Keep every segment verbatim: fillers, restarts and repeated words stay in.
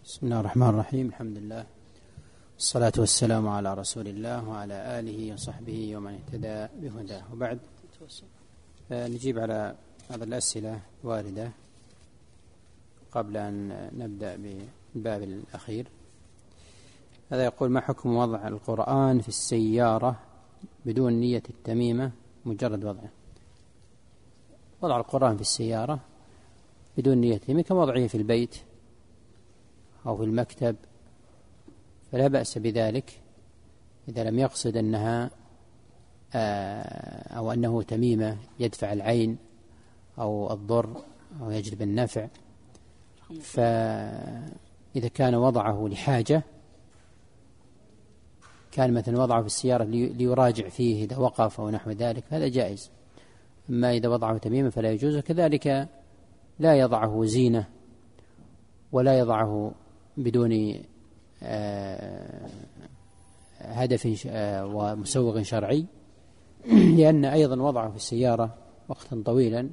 بسم الله الرحمن الرحيم. الحمد لله والصلاة والسلام على رسول الله وعلى آله وصحبه ومن اهتدى بهداه، وبعد نجيب على هذه الأسئلة الواردة قبل أن نبدأ بالباب الأخير. هذا يقول: ما حكم وضع القرآن في السيارة بدون نية التميمة، مجرد وضعه؟ وضع القرآن في السيارة بدون نية التميمة كوضعه في البيت أو في المكتب، فلا بأس بذلك إذا لم يقصد أنها أو أنه تميمة يدفع العين أو الضر أو يجلب النفع. فإذا كان وضعه لحاجة، كان مثلا وضعه في السيارة ليراجع فيه إذا وقف أو نحو ذلك، هذا جائز. أما إذا وضعه تميمة فلا يجوز. كذلك لا يضعه زينة ولا يضعه بدون هدف ومسوغ شرعي، لأن أيضا وضعه في السيارة وقتا طويلا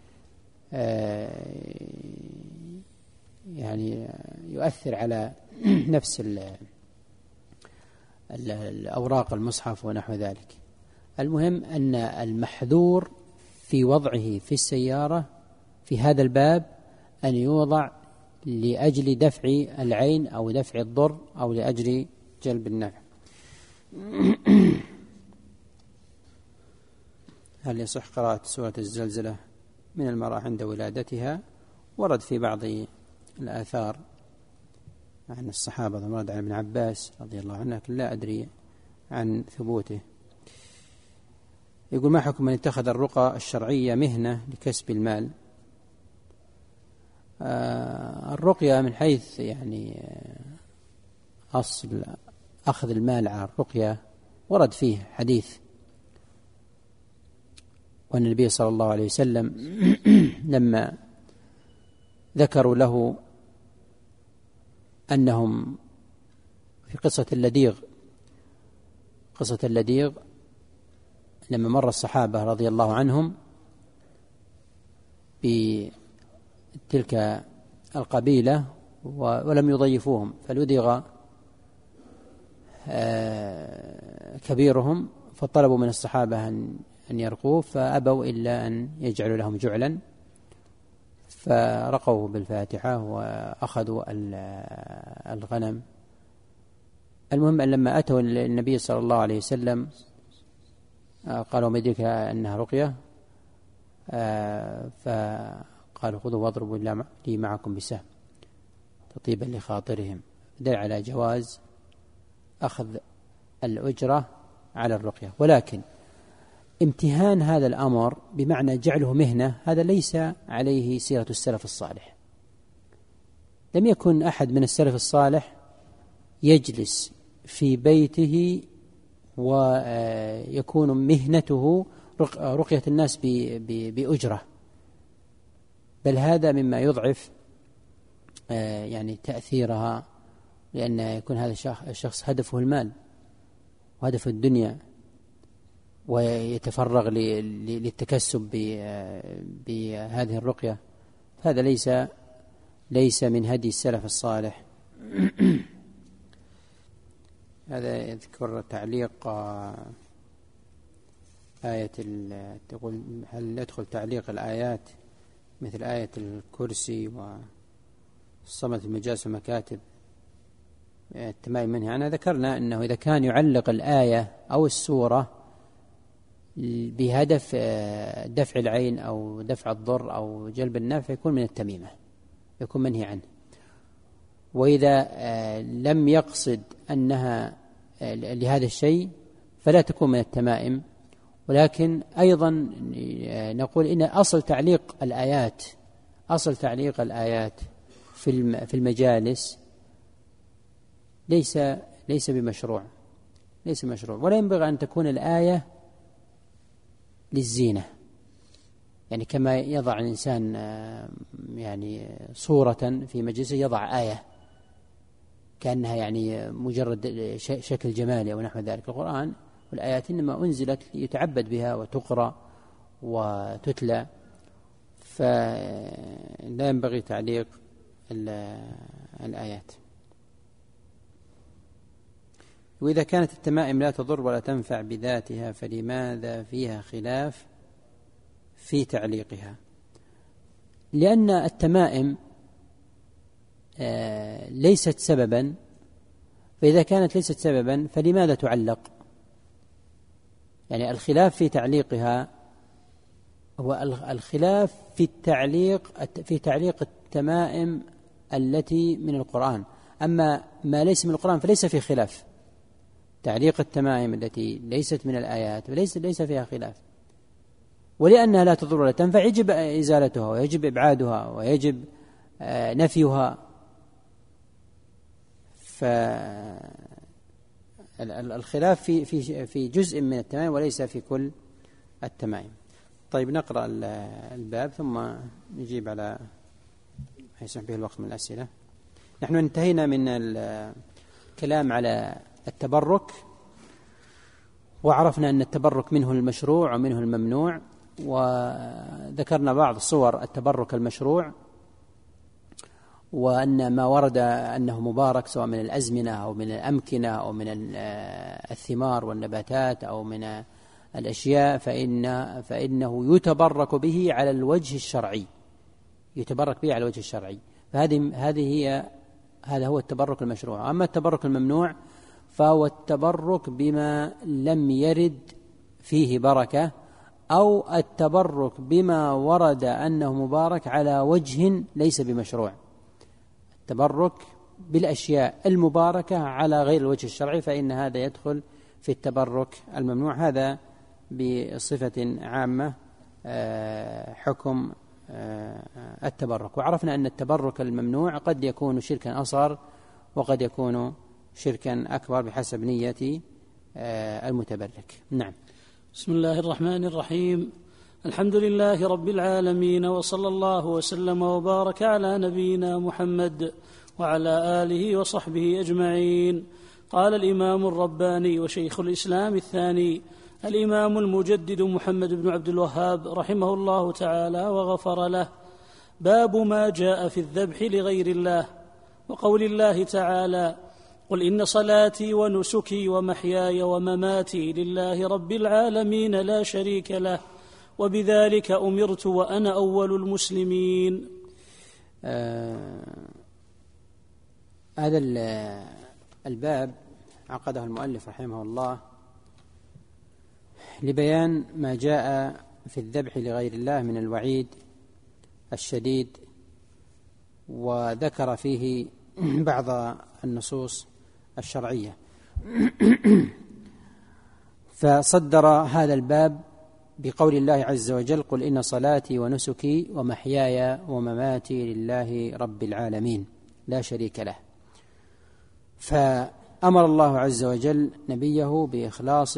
يعني يؤثر على نفس الأوراق المصحف ونحو ذلك. المهم أن المحذور في وضعه في السيارة في هذا الباب أن يوضع لأجل دفع العين أو دفع الضر أو لأجل جلب النفع. هل يصح قراءة سورة الزلزلة من المرأة عند ولادتها؟ ورد في بعض الآثار عن الصحابة، ورد عن ابن عباس رضي الله عنه، لكن لا أدري عن ثبوته. يقول: ما حكم من اتخذ الرقى الشرعية مهنة لكسب المال؟ آه الرقية من حيث يعني أصل أخذ المال على الرقية ورد فيه حديث، وأن النبي صلى الله عليه وسلم لما ذكروا له أنهم في قصة اللديغ قصة اللديغ لما مر الصحابة رضي الله عنهم بتلك القبيلة ولم يضيفوهم، فلدغ كبيرهم، فطلبوا من الصحابة أن يرقوه فأبوا إلا أن يجعلوا لهم جعلا، فرقوا بالفاتحة وأخذوا الغنم. المهم أن لما أتوا النبي صلى الله عليه وسلم قالوا: ما يدرك أنها رقية؟ فقالوا: خذوا واضربوا لي معكم بسهم تطيبا لخاطرهم. دل على جواز أخذ الأجرة على الرقية، ولكن امتهان هذا الأمر بمعنى جعله مهنة هذا ليس عليه سيرة السلف الصالح. لم يكن أحد من السلف الصالح يجلس في بيته ويكون مهنته رقية الناس بأجرة، بل هذا مما يضعف يعني تأثيرها، لأن يكون هذا الشخص هدفه المال وهدف الدنيا ويتفرغ للتكسب بهذه الرقية، هذا ليس ليس من هدي السلف الصالح. هذا يذكر تعليق آية، تقول: هل يدخل تعليق الآيات مثل آية الكرسي والصمت المجاز ومكاتب التمائم منها؟ أنا ذكرنا أنه إذا كان يعلق الآية أو السورة بهدف دفع العين أو دفع الضر أو جلب النفع يكون من التميمة، يكون منهي عنه. وإذا لم يقصد أنها لهذا الشيء فلا تكون من التمائم. ولكن أيضا نقول إن أصل تعليق الآيات أصل تعليق الآيات في المجالس ليس ليس بمشروع ليس مشروع ولا ينبغي أن تكون الآية للزينة، يعني كما يضع الإنسان يعني صورة في مجلسه يضع آية كأنها يعني مجرد شكل جمالي أو نحو ذلك. القرآن والآيات إنما أنزلت ليتعبد بها وتقرأ وتتلى، فلا ينبغي تعليق الآيات. وإذا كانت التمائم لا تضر ولا تنفع بذاتها فلماذا فيها خلاف في تعليقها؟ لأن التمائم ليست سببا، فإذا كانت ليست سببا فلماذا تعلق؟ يعني الخلاف في تعليقها هو الخلاف في التعليق في تعليق التمائم التي من القرآن، أما ما ليس من القرآن فليس في خلاف. تعليق التمائم التي ليست من الآيات ليس ليس فيها خلاف، ولأنها لا تضر ولا تنفع يجب إزالتها ويجب إبعادها ويجب نفيها. فالخلاف في في في جزء من التمائم وليس في كل التمائم. طيب نقرأ الباب ثم نجيب على ما يسمح به الوقت من الأسئلة. نحن انتهينا من الكلام على التبرك، وعرفنا أن التبرك منه المشروع ومنه الممنوع، وذكرنا بعض صور التبرك المشروع، وأن ما ورد أنه مبارك سواء من الأزمنة أو من الأمكنة أو من الثمار والنباتات أو من الأشياء فإن فإنه يتبرك به على الوجه الشرعي، يتبرك به على الوجه الشرعي. فهذه هذه هي هذا هو التبرك المشروع. أما التبرك الممنوع فهو التبرك بما لم يرد فيه بركة، أو التبرك بما ورد أنه مبارك على وجه ليس بمشروع. التبرك بالأشياء المباركة على غير الوجه الشرعي فإن هذا يدخل في التبرك الممنوع. هذا بصفة عامة حكم التبرك. وعرفنا أن التبرك الممنوع قد يكون شركا أصغر وقد يكون شركا أكبر بحسب نية المتبرك. نعم. بسم الله الرحمن الرحيم. الحمد لله رب العالمين، وصلى الله وسلم وبارك على نبينا محمد وعلى آله وصحبه أجمعين. قال الإمام الرباني وشيخ الإسلام الثاني الإمام المجدد محمد بن عبد الوهاب رحمه الله تعالى وغفر له: باب ما جاء في الذبح لغير الله، وقول الله تعالى: قل إن صلاتي ونسكي ومحياي ومماتي لله رب العالمين لا شريك له وبذلك أمرت وأنا أول المسلمين. آه هذا الباب عقده المؤلف رحمه الله لبيان ما جاء في الذبح لغير الله من الوعيد الشديد، وذكر فيه بعض النصوص الشرعية. فصدر هذا الباب بقول الله عز وجل: قل إن صلاتي ونسكي ومحياي ومماتي لله رب العالمين لا شريك له. فأمر الله عز وجل نبيه بإخلاص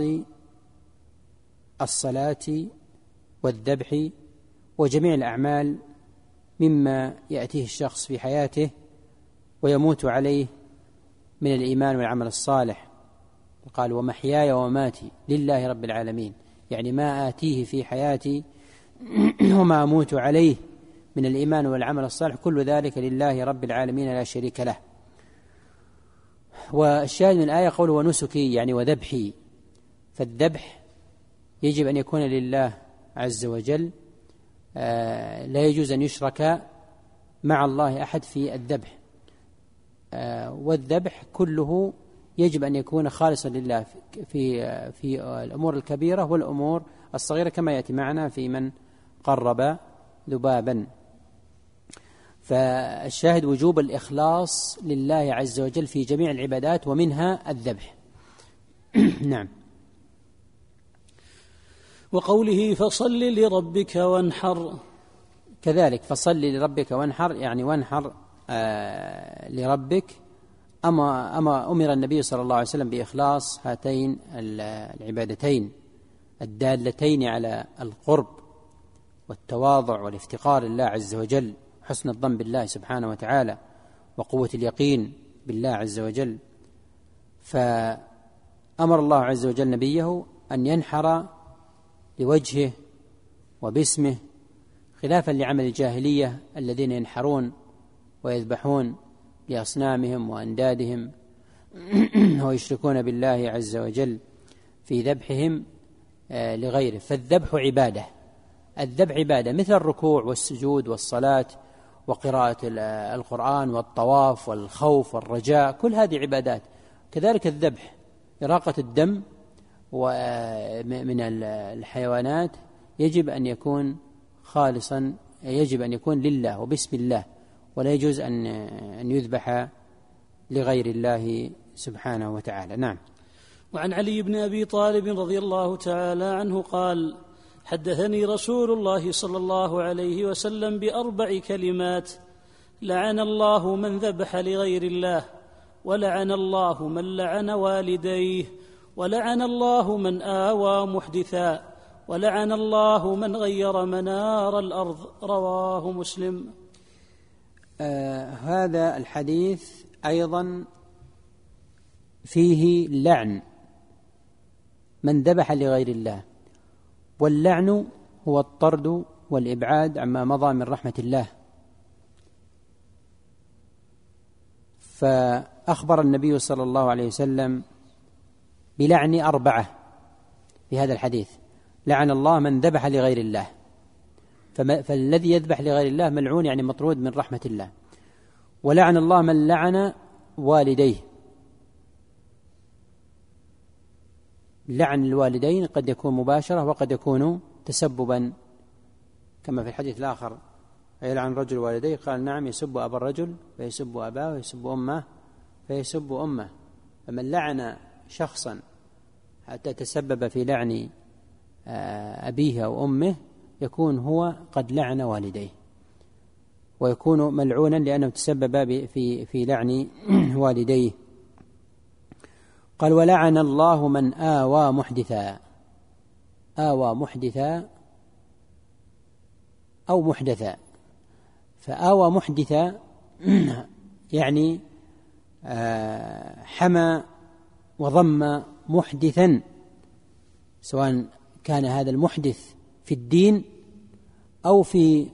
الصلاة والذبح وجميع الأعمال مما يأتيه الشخص في حياته ويموت عليه من الإيمان والعمل الصالح. قال: ومحياي ومماتي لله رب العالمين، يعني ما آتيه في حياتي وما أموت عليه من الإيمان والعمل الصالح كل ذلك لله رب العالمين لا شريك له. والشاهد من الآية قوله ونسكي يعني وذبحي، فالذبح يجب أن يكون لله عز وجل، آه لا يجوز أن يشرك مع الله أحد في الذبح، آه والذبح كله يجب أن يكون خالصا لله في في الأمور الكبيرة والأمور الصغيرة، كما يأتي معنا في من قرب ذبابا. فالشاهد وجوب الإخلاص لله عز وجل في جميع العبادات ومنها الذبح. نعم. وقوله فصل لربك وانحر، كذلك فصل لربك وانحر يعني وانحر آه لربك. أما, أما أمر النبي صلى الله عليه وسلم بإخلاص هاتين العبادتين الدالتين على القرب والتواضع والافتقار لله عز وجل، حسن الظن بالله سبحانه وتعالى، وقوة اليقين بالله عز وجل. فأمر الله عز وجل نبيه أن ينحر لوجهه وباسمه، خلافا لعمل الجاهلية الذين ينحرون ويذبحون لأصنامهم وأندادهم ويشركون بالله عز وجل في ذبحهم لغيره. فالذبح عبادة، الذبح عبادة مثل الركوع والسجود والصلاة وقراءة القرآن والطواف والخوف والرجاء، كل هذه عبادات. كذلك الذبح إراقة الدم من الحيوانات يجب أن يكون خالصا، يجب أن يكون لله وبسم الله، ولا يجوز أن أن يذبح لغير الله سبحانه وتعالى. نعم. وعن علي بن أبي طالب رضي الله تعالى عنه قال: حدثني رسول الله صلى الله عليه وسلم بأربع كلمات: لعن الله من ذبح لغير الله، ولعن الله من لعن والديه، ولعن الله من آوى محدثا، ولعن الله من غير منار الأرض. رواه مسلم. آه هذا الحديث أيضا فيه لعن من ذبح لغير الله، واللعن هو الطرد والإبعاد عما مضى من رحمة الله. فأخبر النبي صلى الله عليه وسلم بلعن أربعة في هذا الحديث: لعن الله من ذبح لغير الله، فالذي يذبح لغير الله ملعون، يعني مطرود من رحمة الله. ولعن الله من لعن والديه. لعن الوالدين قد يكون مباشرة وقد يكون تسببا، كما في الحديث الآخر: يلعن رجل والديه، قال: نعم، يسب أبا الرجل فيسب أباه ويسب أمه فيسب أمه. فمن لعن شخصا حتى تسبب في لعن أبيه أو أمه يكون هو قد لعن والديه، ويكون ملعونا لأنه تسبب في في لعن والديه. قال: ولعن الله من آوى محدثا. آوى محدثا أو محدثا. فآوى محدثا يعني حمى وضم محدثا، سواء كان هذا المحدث في الدين أو في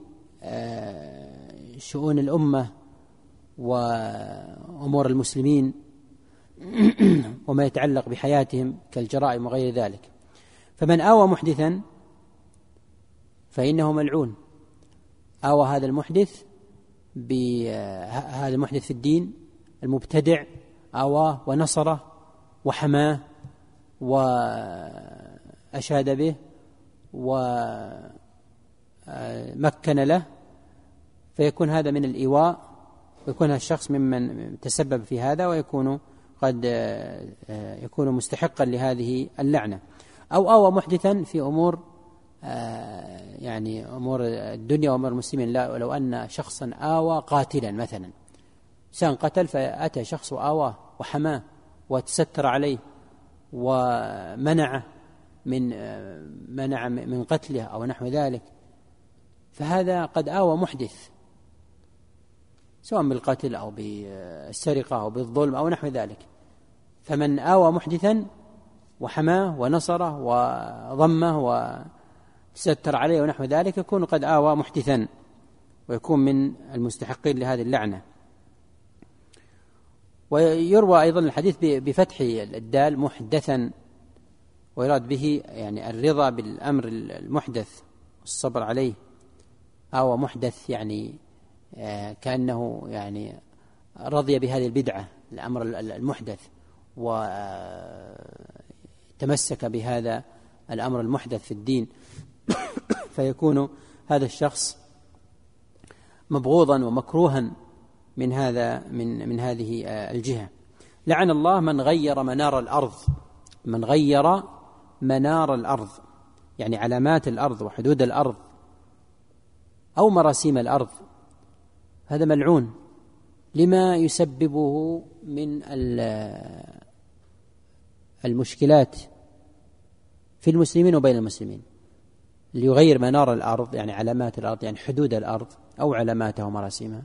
شؤون الأمة وأمور المسلمين وما يتعلق بحياتهم كالجرائم وغير ذلك. فمن آوى محدثا فإنه ملعون. آوى هذا المحدث بهذا المحدث في الدين المبتدع، آواه ونصره وحماه وأشاد به ومكن له، فيكون هذا من الإيواء، ويكون الشخص ممن تسبب في هذا، ويكون قد يكون مستحقا لهذه اللعنة. أو آوى محدثا في أمور يعني أمور الدنيا وأمور المسلمين. لا، لو أن شخصا آوى قاتلا مثلا، إنسان قتل فأتى شخص وآواه وحماه وتستر عليه ومنعه من منع من قتله أو نحو ذلك، فهذا قد آوى محدث، سواء بالقتل أو بالسرقة أو بالظلم أو نحو ذلك. فمن آوى محدثا وحماه ونصره وضمه وستر عليه ونحو ذلك يكون قد آوى محدثا، ويكون من المستحقين لهذه اللعنة. ويروى أيضا الحديث بفتح الدال محدثا، ويراد به يعني الرضا بالأمر المحدث والصبر عليه. آوى محدث يعني كأنه يعني رضي بهذه البدعة، الأمر المحدث، وتمسك بهذا الأمر المحدث في الدين، فيكون هذا الشخص مبغوضا ومكروها من هذا من من هذه الجهة. لعن الله من غير منار الأرض. من غير منار الأرض يعني علامات الأرض وحدود الأرض أو مراسيم الأرض، هذا ملعون لما يسببه من المشكلات في المسلمين وبين المسلمين. اللي يغير منار الأرض يعني علامات الأرض، يعني حدود الأرض أو علاماتها ومراسيمها،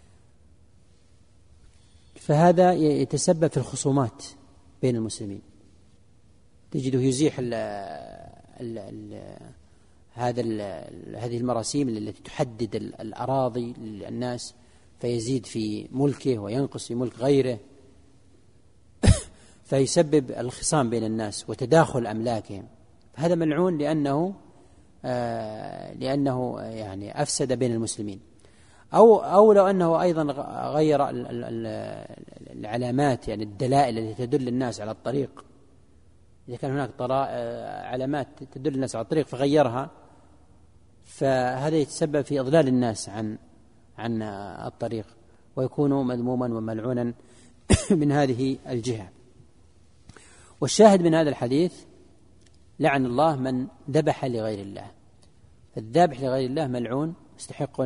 فهذا يتسبب في الخصومات بين المسلمين. تجده يزيح ال ال ال هذا ال هذه المراسيم التي تحدد الأراضي للناس، فيزيد في ملكه وينقص في ملك غيره. فيسبب الخصام بين الناس وتداخل أملاكهم، هذا ملعون لأنه آه لأنه يعني أفسد بين المسلمين. أو أو لو أنه أيضا غير العلامات، يعني الدلائل التي تدل الناس على الطريق، إذا كان هناك علامات تدل الناس على الطريق فغيرها، فهذا يتسبب في إضلال الناس عن عن الطريق ويكون مذموما وملعونا من هذه الجهة. والشاهد من هذا الحديث لعن الله من ذبح لغير الله، فالذابح لغير الله ملعون مستحق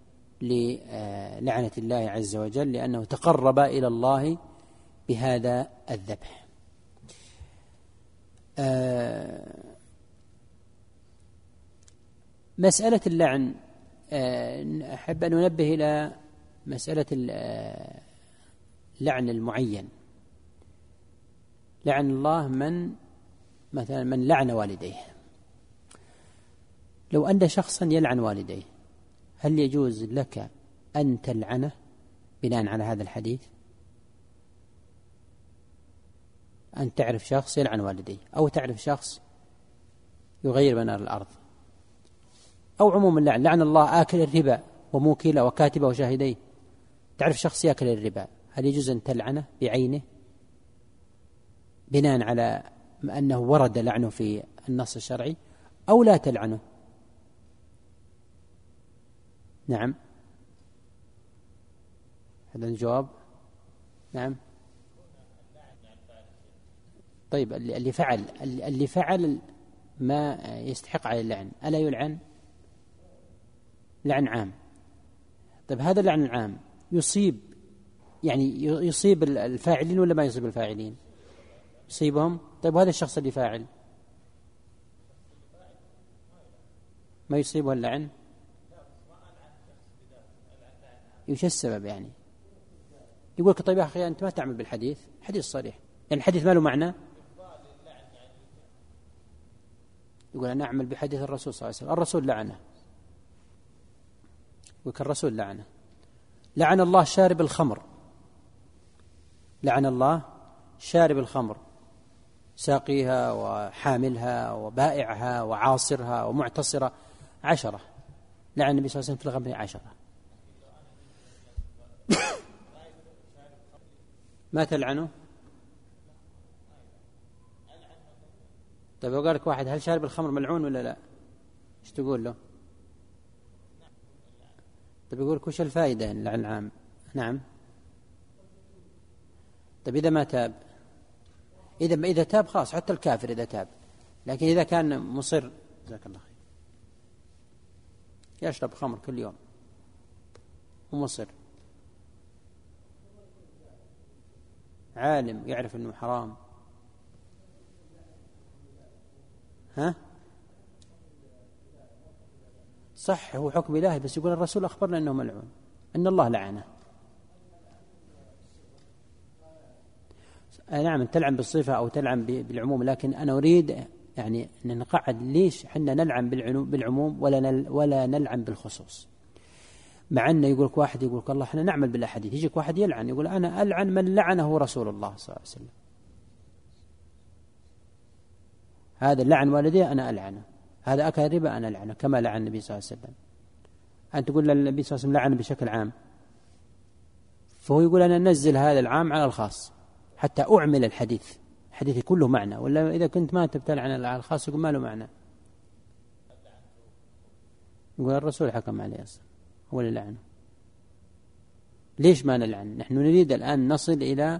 للعنة الله عز وجل، لأنه تقرب إلى الله بهذا الذبح. مسألة اللعن، أحب أن أنبه إلى مسألة اللعن المعين. لعن الله من مثلا من لعن والديه. لو أن شخصا يلعن والديه، هل يجوز لك أن تلعنه بناء على هذا الحديث؟ أن تعرف شخص يلعن والديه، أو تعرف شخص يغير منار الأرض، أو عموم اللعن، لعن الله آكل الربا وموكله وكاتبه وشاهديه، تعرف شخص يأكل الربا، هل يجوز أن تلعنه بعينه بناء على أنه ورد لعنه في النص الشرعي، أو لا تلعنه؟ نعم، هذا الجواب نعم. طيب اللي فعل اللي فعل ما يستحق على اللعن ألا يلعن؟ لعن عام. طيب هذا اللعن العام يصيب يعني يصيب الفاعلين ولا ما يصيب الفاعلين؟ يصيبهم. طيب هذا الشخص اللي فاعل ما يصيبه اللعن؟ يوش السبب؟ يعني يقول لك طيب يا أخي أنت ما تعمل بالحديث، حديث صريح، يعني الحديث ما له معنى. يقول أنا أعمل بحديث الرسول صلى الله عليه وسلم، الرسول لعنه، يقول الرسول لعنه. لعن الله شارب الخمر، لعن الله شارب الخمر، ساقيها وحاملها وبائعها وعاصرها ومعتصرة، عشرة. لعن النبي صلى الله عليه وسلم في الخمر عشرة. ما تلعنه؟ طيب لو قال لك واحد هل شارب الخمر ملعون ولا لا، ايش تقول له؟ طيب يقول لك وش الفائدة اللعن العام؟ نعم. طيب إذا ما تاب، إذا إذا تاب خلاص، حتى الكافر إذا تاب، لكن إذا كان مصر، جزاك الله خير، يشرب خمر كل يوم ومصر، عالم يعرف أنه حرام، ها صح هو حكم إلهي، بس يقول الرسول أخبرنا أنه ملعون، أن الله لعنه. نعم تلعن بالصفة أو تلعن بالعموم، لكن أنا أريد يعني أن نقعد ليش حنا نلعن بالعموم ولا نل ولا نلعن بالخصوص، مع أنه يقولك واحد يقولك الله احنا نعمل بالأحاديث، يجيك واحد يلعن يقول أنا ألعن من لعنه رسول الله صلى الله عليه وسلم، هذا لعن والديه أنا ألعنه، هذا أكل ربا أنا ألعنه كما لعن النبي صلى الله عليه وسلم. أن تقول النبي صلى الله عليه وسلم لعن بشكل عام، فهو يقول أنا ننزل هذا العام على الخاص حتى أعمل الحديث، الحديث كله معنى، ولا إذا كنت ما تبتلعن على الخاص يقول ما له معنى، يقول الرسول حكم عليه أصلا هو اللي لعنه. ليش ما نلعن؟ نحن نريد الآن نصل إلى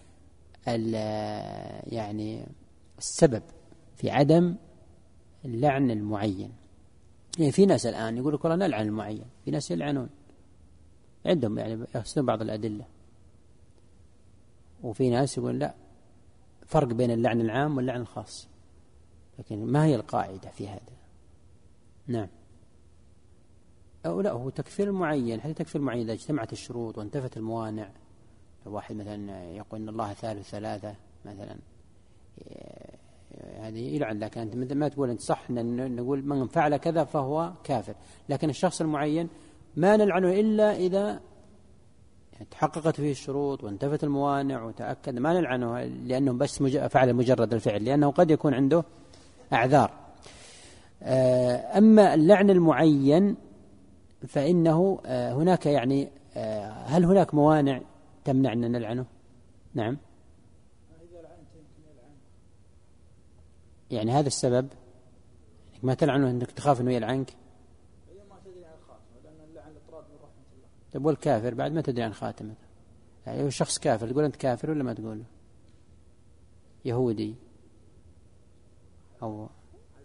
يعني السبب في عدم اللعن المعين. يعني في ناس الآن يقول لك والله نلعن المعين، في ناس يلعنون عندهم يعني يحسنون بعض الأدلة، وفي ناس يقول لا، فرق بين اللعن العام واللعن الخاص، لكن ما هي القاعدة في هذا؟ نعم. أو لا، هو تكفير المعين، حتى تكفير المعين إذا اجتمعت الشروط وانتفت الموانع، واحد مثلا يقول إن الله ثالث ثلاثة مثلا، هذه يلعن، لكن أنت ما تقول أنت صح أن نقول من فعل كذا فهو كافر، لكن الشخص المعين ما نلعنه إلا إذا تحققت فيه الشروط وانتفت الموانع وتأكد، ما نلعنه لأنه بس فعل مجرد الفعل، لأنه قد يكون عنده أعذار. أما اللعن المعين فإنه هناك يعني هل هناك موانع تمنع أن نلعنه؟ نعم، يعني هذا السبب ما تلعنه أنك تخاف أنه يلعنك. طيب والكافر بعد ما تدري عن خاتمه، يعني شخص كافر تقول أنت كافر ولا ما تقول؟ يهودي أو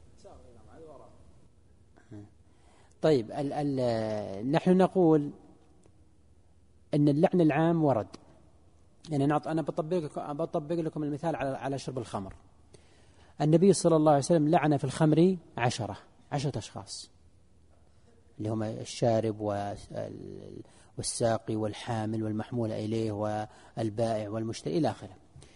طيب ال ال نحن نقول أن اللعن العام ورد، يعني أنا بطبق بطبق لكم المثال على على شرب الخمر. النبي صلى الله عليه وسلم لعن في الخمر عشرة عشرة أشخاص، اللي هم الشارب والساقي والحامل والمحمول إليه والبائع والمشتري إلى آخره.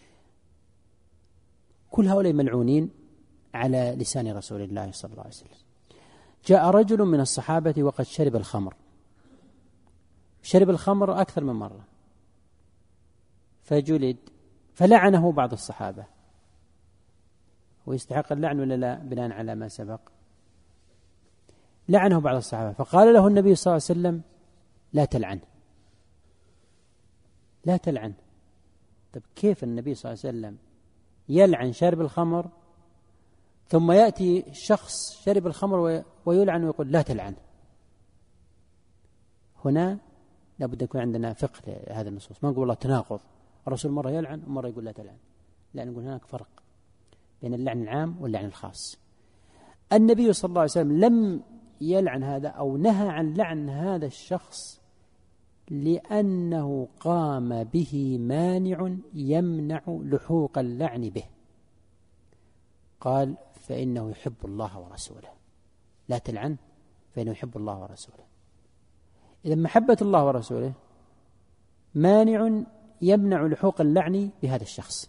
كل هؤلاء ملعونين على لسان رسول الله صلى الله عليه وسلم. جاء رجل من الصحابة وقد شرب الخمر، شرب الخمر أكثر من مرة، فجلد، فلعنه بعض الصحابة، ويستحق اللعن ولا لا بناء على ما سبق؟ لعنه بعض الصحابة، فقال له النبي صلى الله عليه وسلم لا تلعن لا تلعن. طيب كيف النبي صلى الله عليه وسلم يلعن شارب الخمر ثم يأتي شخص شرب الخمر ويلعن ويقول لا تلعن؟ هنا لابد يكون عندنا فقه لهذا النصوص، ما نقول الله تناقض، الرسول مرة يلعن ومرة يقول لا تلعن، لا، نقول هناك فرق بين اللعن العام واللعن الخاص. النبي صلى الله عليه وسلم لم يلعن هذا أو نهى عن لعن هذا الشخص لأنه قام به مانع يمنع لحوق اللعن به. قال فإنه يحب الله ورسوله، لا تلعن فإنه يحب الله ورسوله. إذا محبة الله ورسوله مانع يمنع لحوق اللعن بهذا الشخص.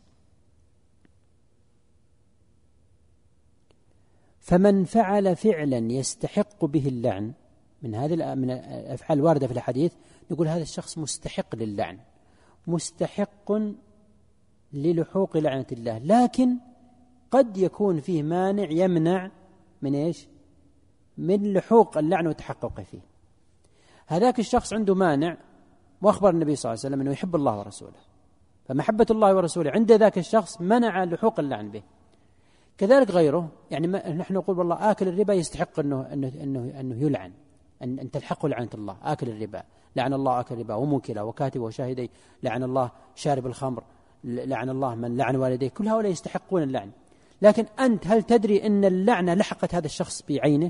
فمن فعل فعلا يستحق به اللعن من هذه من الأفعال الواردة في الحديث، نقول هذا الشخص مستحق للعن، مستحق للحوق لعنة الله، لكن قد يكون فيه مانع يمنع من إيش؟ من لحوق اللعن وتحققه فيه. هذاك الشخص عنده مانع، وأخبر النبي صلى الله عليه وسلم أنه يحب الله ورسوله، فمحبة الله ورسوله عند ذاك الشخص منع لحوق اللعن به. كذلك غيره، يعني نحن نقول والله آكل الربا يستحق أنه, أنه, أنه, أنه يلعن، أن, أن تلحقه لعنة الله. آكل الربا لعن الله آكل الربا وموكله وكاتبه وشاهديه، لعن الله شارب الخمر، لعن الله من لعن والديه، كل هؤلاء يستحقون اللعن. لكن أنت هل تدري أن اللعنة لحقت هذا الشخص بعينه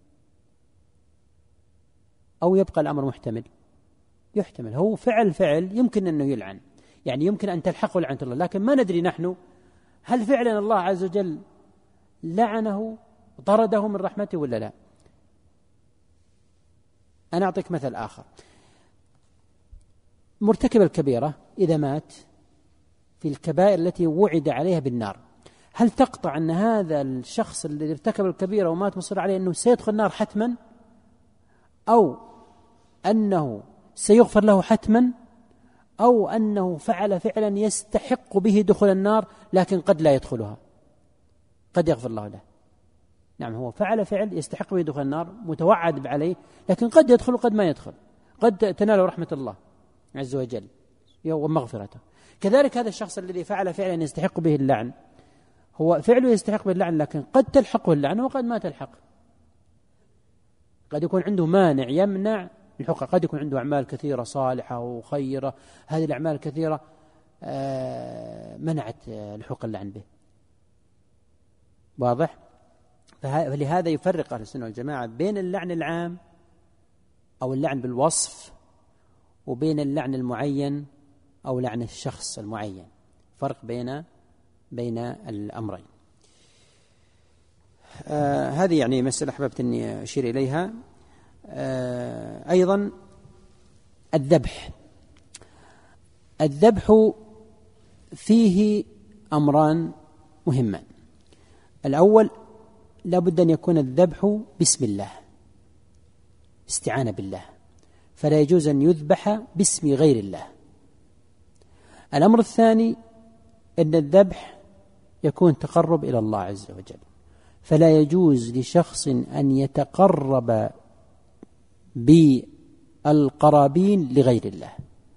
أو يبقى الأمر محتمل؟ يحتمل، هو فعل فعل يمكن أنه يلعن، يعني يمكن أن تلحقه لعنة الله، لكن ما ندري نحن هل فعلا الله عز وجل لعنه طرده من رحمته ولا لا. أنا أعطيك مثل آخر. مرتكب الكبيرة إذا مات في الكبائر التي وعد عليها بالنار، هل تقطع أن هذا الشخص الذي ارتكب الكبيرة ومات مصر عليه أنه سيدخل النار حتما، أو أنه سيغفر له حتما، أو أنه فعل فعلا يستحق به دخول النار لكن قد لا يدخلها، قد يغفر الله له؟ نعم، هو فعل فعل يستحق به دخول النار متوعد عليه، لكن قد يدخل وقد ما يدخل، قد تنال رحمة الله عز وجل ومغفرته. كذلك هذا الشخص الذي فعل فعلا يستحق به اللعن، هو فعله يستحق به اللعن لكن قد تلحقه اللعن وقد ما تلحق، قد يكون عنده مانع يمنع الحقوق، قد يكون عنده أعمال كثيرة صالحة وخيرة، هذه الأعمال الكثيرة منعت الحقوق اللعن به. واضح؟ فلهذا يفرق أهل السنة والجماعة بين اللعن العام أو اللعن بالوصف وبين اللعن المعين أو لعن الشخص المعين، فرق بين بين الأمرين. آه هذه يعني مسألة أحببت أني أشير إليها. آه أيضا الذبح الذبح فيه أمران مهمان. الأول لابد أن يكون الذبح بسم الله، استعانة بالله، فلا يجوز أن يذبح باسم غير الله. الأمر الثاني أن الذبح يكون تقرب إلى الله عز وجل، فلا يجوز لشخص أن يتقرب بالقرابين لغير الله.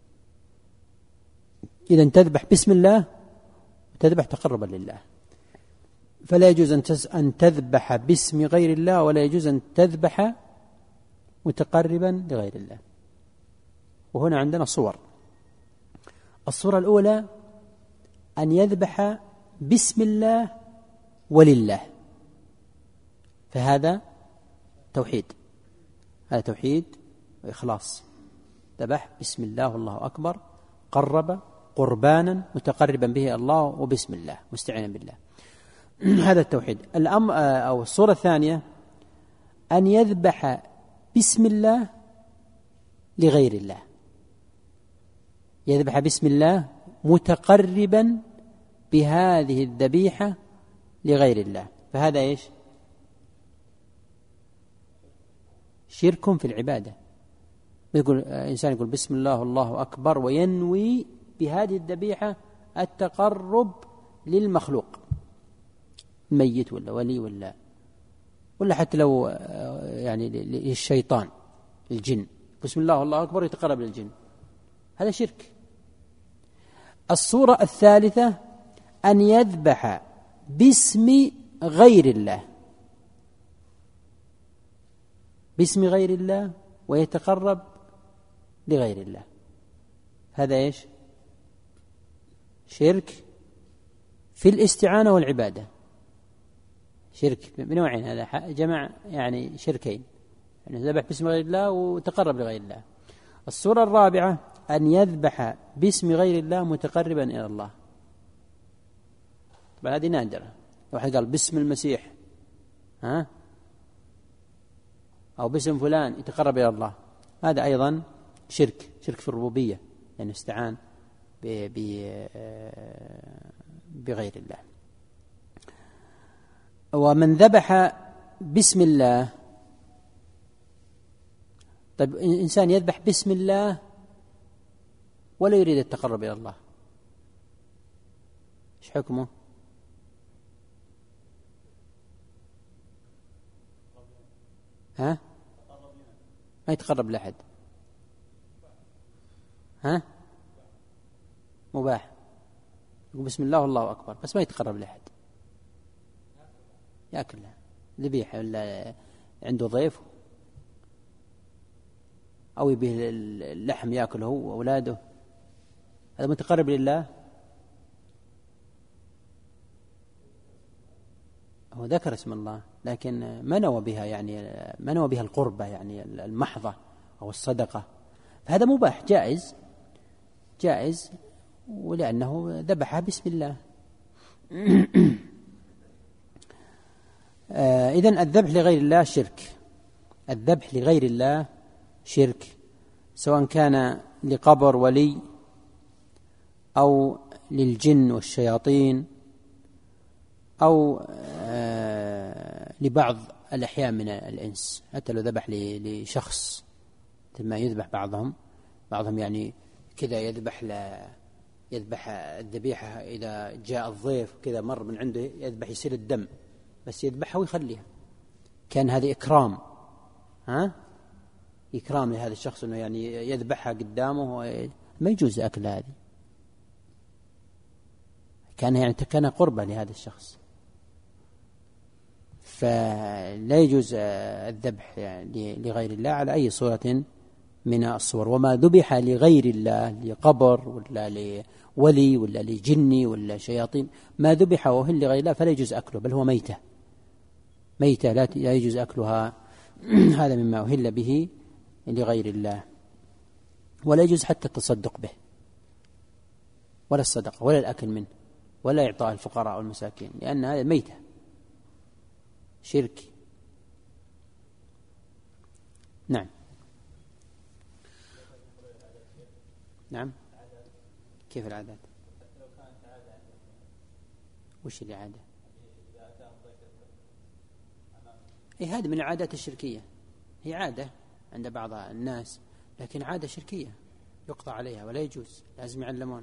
إذن تذبح باسم الله وتذبح تقربا لله، فلا يجوز أن تذبح باسم غير الله، ولا يجوز أن تذبح متقربا لغير الله. وهنا عندنا صور. الصورة الأولى أن يذبح باسم الله ولله، فهذا توحيد، هذا توحيد وإخلاص. ذبح بسم الله والله أكبر، قرب قربانا متقربا به الله وبسم الله مستعينا بالله، هذا التوحيد. الأمر أو الصورة الثانية أن يذبح بسم الله لغير الله، يذبح بسم الله متقربا بهذه الذبيحة لغير الله، فهذا إيش؟ شرك في العبادة. يقول إنسان يقول بسم الله والله أكبر وينوي بهذه الذبيحة التقرب للمخلوق، ميت ولا ولي ولا ولا حتى لو يعني للشيطان الجن، بسم الله والله أكبر يتقرب للجن، هذا شرك. الصورة الثالثة أن يذبح باسم غير الله، باسم غير الله ويتقرب لغير الله، هذا إيش؟ شرك في الاستعانة والعبادة، شرك بنوعين، هذا جمع يعني شركين، يعني ذبح باسم غير الله وتقرب لغير الله. الصورة الرابعة أن يذبح باسم غير الله متقربا إلى الله، طبعا هذه نادرة. واحد قال باسم المسيح ها أو باسم فلان يتقرب إلى الله، هذا أيضا شرك، شرك في الربوبية، يعني استعان بغير الله. ومن ذبح باسم الله، طيب إنسان يذبح باسم الله ولا يريد التقرب إلى الله، إيش حكمه؟ ها؟ ما يتقرب لأحد، ها؟ مباح، يقول بسم الله والله أكبر بس ما يتقرب لأحد، يأكلها ذبيحة ولا عنده ضيف أو يبيه اللحم يأكله هو وأولاده، هذا متقرب لله؟ هو ذكر اسم الله لكن ما نوى بها، يعني ما نوى بها القربة يعني المحضة أو الصدقة، فهذا مباح جائز جائز ولأنه ذبحها بسم الله. آه إذن الذبح لغير الله شرك، الذبح لغير الله شرك، سواء كان لقبر ولي أو للجن والشياطين أو آه لبعض الأحياء من الإنس، حتى لو ذبح لشخص ثم يذبح بعضهم بعضهم يعني كذا يذبح ل يذبح الذبيحة إذا جاء الضيف كذا مر من عنده يذبح يصير الدم، بس يذبحها ويخليها، كان هذا إكرام، ها إكرام لهذا الشخص إنه يعني يذبحها قدامه، ما يجوز أكل هذه، كان يعني كان قربة لهذا الشخص، فلا يجوز الذبح يعني لغير الله على أي صورة من الصور. وما ذبح لغير الله لقبر ولا لولي ولا لجني ولا شياطين، ما ذبح وهل لغير الله فلا يجوز أكله، بل هو ميتة ميتة لا يجوز أكلها هذا مما أهل به لغير الله، ولا يجوز حتى التصدق به ولا الصدقة ولا الأكل منه ولا إعطاء الفقراء والمساكين، لأن هذا ميتة شرك. نعم نعم كيف العادات؟ وش العادة؟ إيه هذه من العادات الشركية، هي عادة عند بعض الناس لكن عادة شركية يقطع عليها ولا يجوز، لازم يعلمون،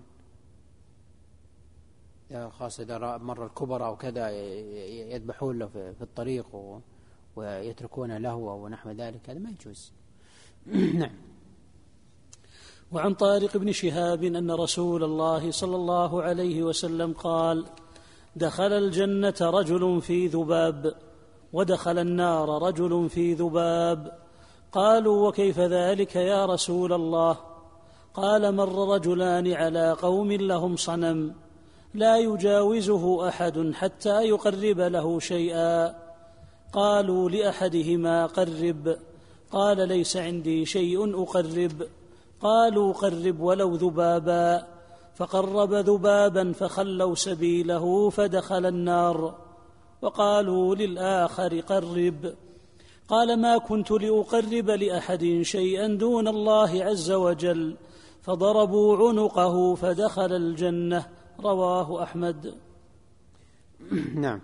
خاصة إذا مر الكبر أو كذا يذبحون له في الطريق ويتركون له ونحو ذلك، هذا ما يجوز. نعم. وعن طارق بن شهاب أن رسول الله صلى الله عليه وسلم قال: دخل الجنة رجل في ذباب، ودخل النار رجل في ذباب. قالوا: وكيف ذلك يا رسول الله؟ قال: مر رجلان على قوم لهم صنم لا يجاوزه أحد حتى يقرب له شيئا. قالوا لأحدهما: قرب. قال: ليس عندي شيء أقرب. قالوا: قرب ولو ذبابا. فقرب ذبابا فخلوا سبيله فدخل النار. وقالوا للآخر: قرب. قال: ما كنت لأقرب لأحد شيئا دون الله عز وجل. فضربوا عنقه فدخل الجنة. رواه أحمد. نعم.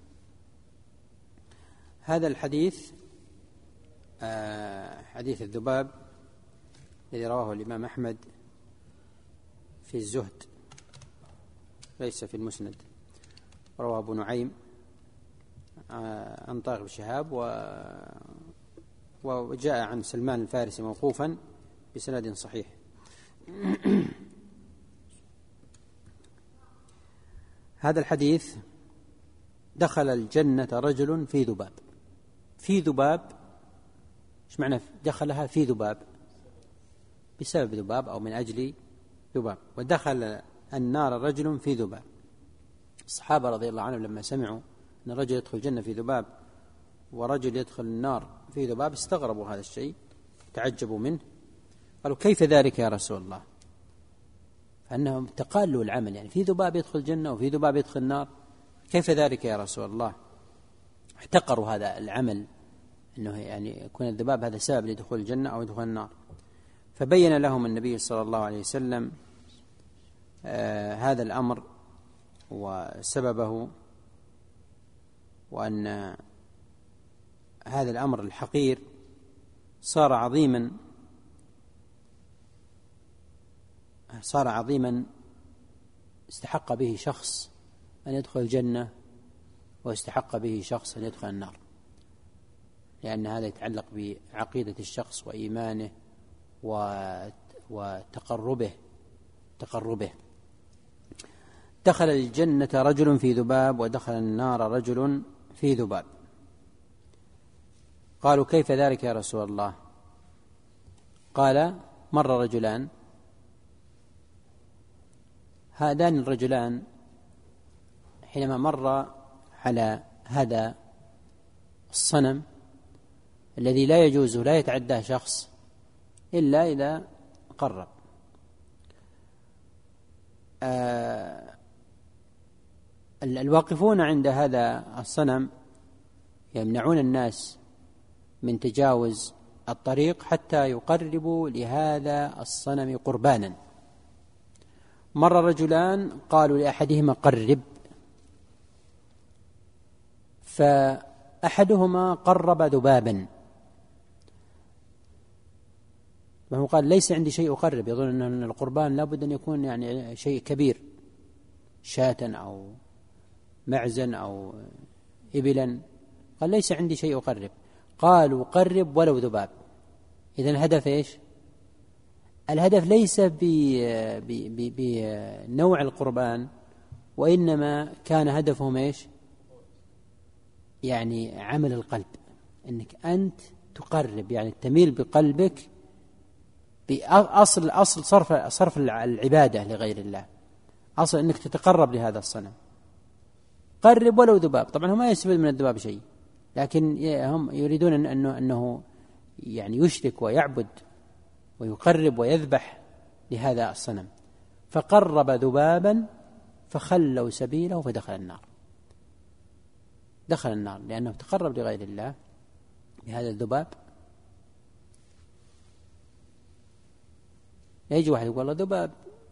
هذا الحديث آه حديث الذباب الذي رواه الإمام أحمد في الزهد، ليس في المسند، رواه أبو نعيم آه عن طارق بن شهاب، وجاء عن سلمان الفارسي موقوفا بسند صحيح. هذا الحديث: دخل الجنة رجل في ذباب. في ذباب، ايش معنى دخلها في ذباب؟ بسبب ذباب أو من أجل ذباب. ودخل النار رجل في ذباب. الصحابة رضي الله عنهم لما سمعوا أن الرجل يدخل الجنة في ذباب ورجل يدخل النار في ذباب استغربوا هذا الشيء، تعجبوا منه، قالوا: كيف ذلك يا رسول الله؟ فأنهم تقالوا العمل، يعني في ذباب يدخل الجنة وفي ذباب يدخل النار، كيف ذلك يا رسول الله؟ احتقروا هذا العمل، أنه يعني يكون الذباب هذا سبب لدخول الجنة أو دخول النار. فبين لهم النبي صلى الله عليه وسلم آه هذا الأمر وسببه، وأن هذا الأمر الحقير صار عظيما صار عظيما استحق به شخص أن يدخل الجنة واستحق به شخص أن يدخل النار، لأن هذا يتعلق بعقيدة الشخص وإيمانه وتقربه تقربه دخل الجنة رجل في ذباب ودخل النار رجل في ذباب. قالوا: كيف ذلك يا رسول الله؟ قال: مر رجلان، هذان الرجلان حينما مر على هذا الصنم الذي لا يجوز لا يتعداه شخص إلا إذا قرب، آه الواقفون عند هذا الصنم يمنعون الناس من تجاوز الطريق حتى يقربوا لهذا الصنم قربانا. مر رجلان قالوا لأحدهما: قرب. فأحدهما قرب ذبابا، وهو قال: ليس عندي شيء أقرب، يظن أن القربان لابد أن يكون يعني شيء كبير، شاة أو معزا أو إبلا. قال: ليس عندي شيء أقرب. قالوا: قرب ولو ذباب. إذن الهدف إيش؟ الهدف ليس بنوع القربان، وإنما كان هدفهم إيش؟ يعني عمل القلب، أنك أنت تقرب، يعني تميل بقلبك بأصل أصل صرف صرف العبادة لغير الله، أصل أنك تتقرب لهذا الصنم. قرب ولو ذباب. طبعا هم ما يستفيد من الذباب شيء، لكن هم يريدون أنه أنه يعني يشرك ويعبد ويقرب ويذبح لهذا الصنم. فقرب ذبابا فخلوا سبيله فدخل النار، دخل النار لأنه تقرب لغير الله بهذا الذباب. يجي واحد يقول: والله ذباب،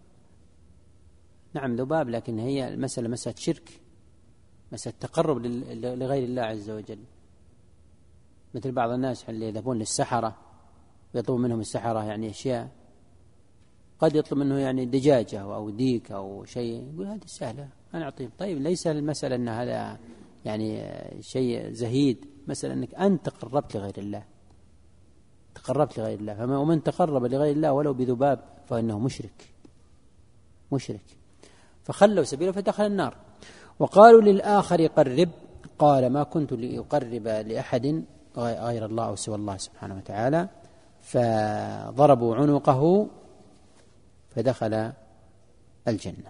نعم ذباب، لكن هي المسألة مسألة شرك، مسألة تقرب لغير الله عز وجل، مثل بعض الناس اللي يذهبون للسحرة ويطلب منهم السحرة يعني أشياء، قد يطلب منه يعني دجاجة أو ديك أو شيء، يقول هذه سهلة أنا أعطيه. طيب ليس المسألة أن هذا يعني شيء زهيد، مسألة أنك أنت تقربت لغير الله، تقربت لغير الله. فما ومن تقرب لغير الله ولو بذباب فإنه مشرك مشرك. فخلوا سبيله فدخل النار. وقالوا للآخر قرب، قال ما كنت لأقرب لأحد غير الله أو سوى الله سبحانه وتعالى، فضربوا عنقه فدخل الجنة.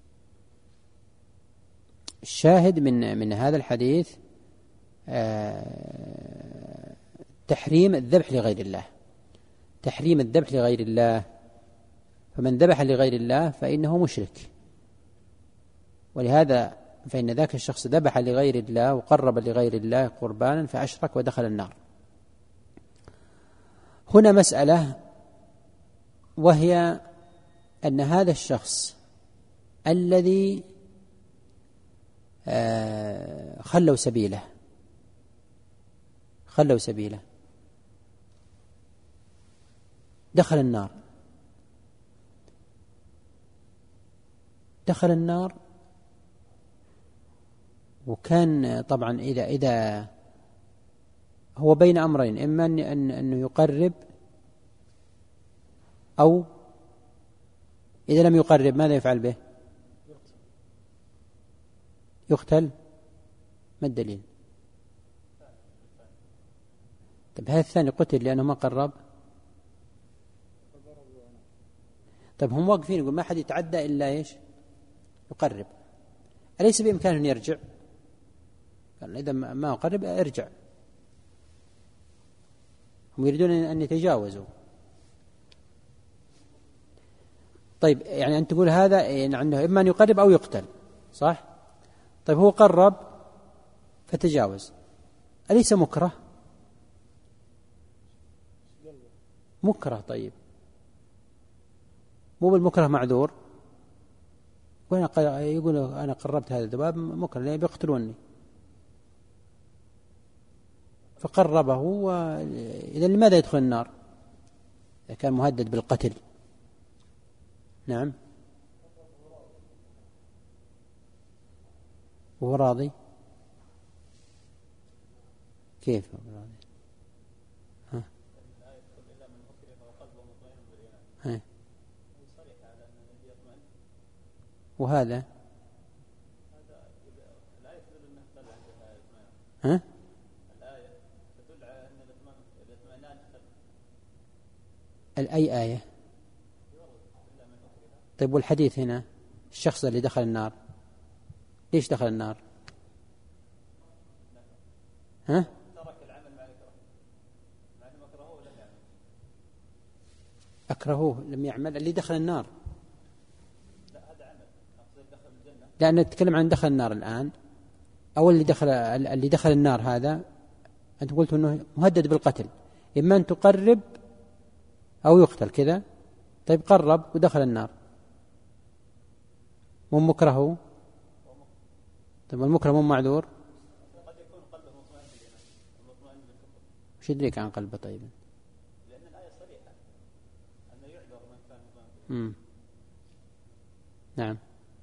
الشاهد من من هذا الحديث آه تحريم الذبح لغير الله، تحريم الذبح لغير الله. فمن ذبح لغير الله فإنه مشرك، ولهذا فإن ذاك الشخص ذبح لغير الله وقرب لغير الله قربانا فأشرك ودخل النار. هنا مسألة، وهي أن هذا الشخص الذي آه خلوا سبيله خلوا سبيله دخل النار، دخل النار. وكان طبعا إذا إذا هو بين أمرين، إما أن أنه يقرب، أو إذا لم يقرب ماذا يفعل به؟ يقتل. ما الدليل؟ طيب هذا الثاني قتل لأنه ما قرب. طيب هم واقفين يقول ما حد يتعدى إلا إيش؟ يقرب. أليس بإمكانه أن يرجع؟ قال إذا ما قرب ارجع. هم يريدون أن يتجاوزوا. طيب يعني أن تقول هذا يعني عنده إما أن يقرب أو يقتل، صح؟ طيب هو قرب فتجاوز، أليس مكره؟ مكره. طيب مو بالمكره معذور. يقول أنا قربت هذا الذباب مكره لأنه بيقتلوني، فقربه. وإذا لماذا يدخل النار إذا كان مهدد بالقتل؟ نعم. وهو راضي. كيف راضي؟ ها؟ ها؟ وهذا ها؟ الأي آية؟ طيب والحديث هنا الشخص اللي دخل النار ليش دخل النار؟ ها؟ ترك العمل مع الإكراه، مع أنه أكرهوه لم يعمل. أكرهوه لم يعمل اللي دخل النار. لا هذا عمل، أقصد دخل الجنة. لا نتكلم عن دخل النار الآن، أو اللي دخل اللي دخل النار هذا أنت قلت أنه مهدد بالقتل، إما أن تقرب أو يقتل كذا. طيب قرب ودخل النار، مو مكره. طيب المكره مو معذور. قد يكون قلبه مطمئن مطمئن بالكفر. وش يدريك عن قلبه؟ طيب لأن الآية صريحة أنه يعذر من كان مطمئن. نعم.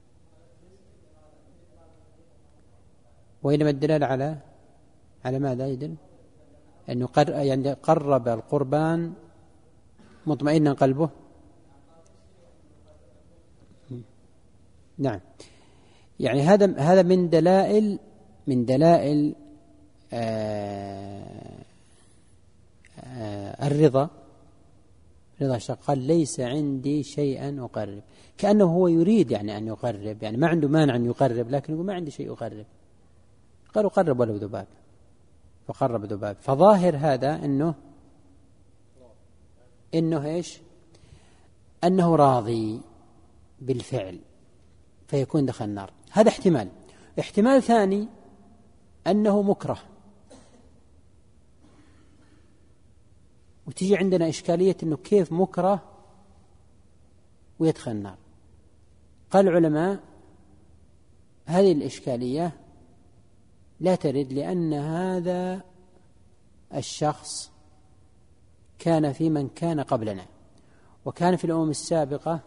وإنما الدلالة على على ماذا يدل؟ أنه قر... يعني قرب القربان مطمئنا قلبه. نعم. يعني هذا هذا من دلائل من دلائل آه آه الرضا. رضا الشخص قال ليس عندي شيئا أقرب، كأنه هو يريد يعني أن يقرب، يعني ما عنده مانع أن يقرب، لكن يقول ما عندي شيء أقرب. قالوا قرب ولو ذباب، فقرب ذباب. فظاهر هذا أنه إنه إيش؟ أنه راضي بالفعل فيكون دخل النار. هذا احتمال. احتمال ثاني أنه مكره، وتجي عندنا إشكالية أنه كيف مكره ويدخل النار. قال العلماء هذه الإشكالية لا ترد، لأن هذا الشخص كان في من كان قبلنا، وكان في الأمم السابقة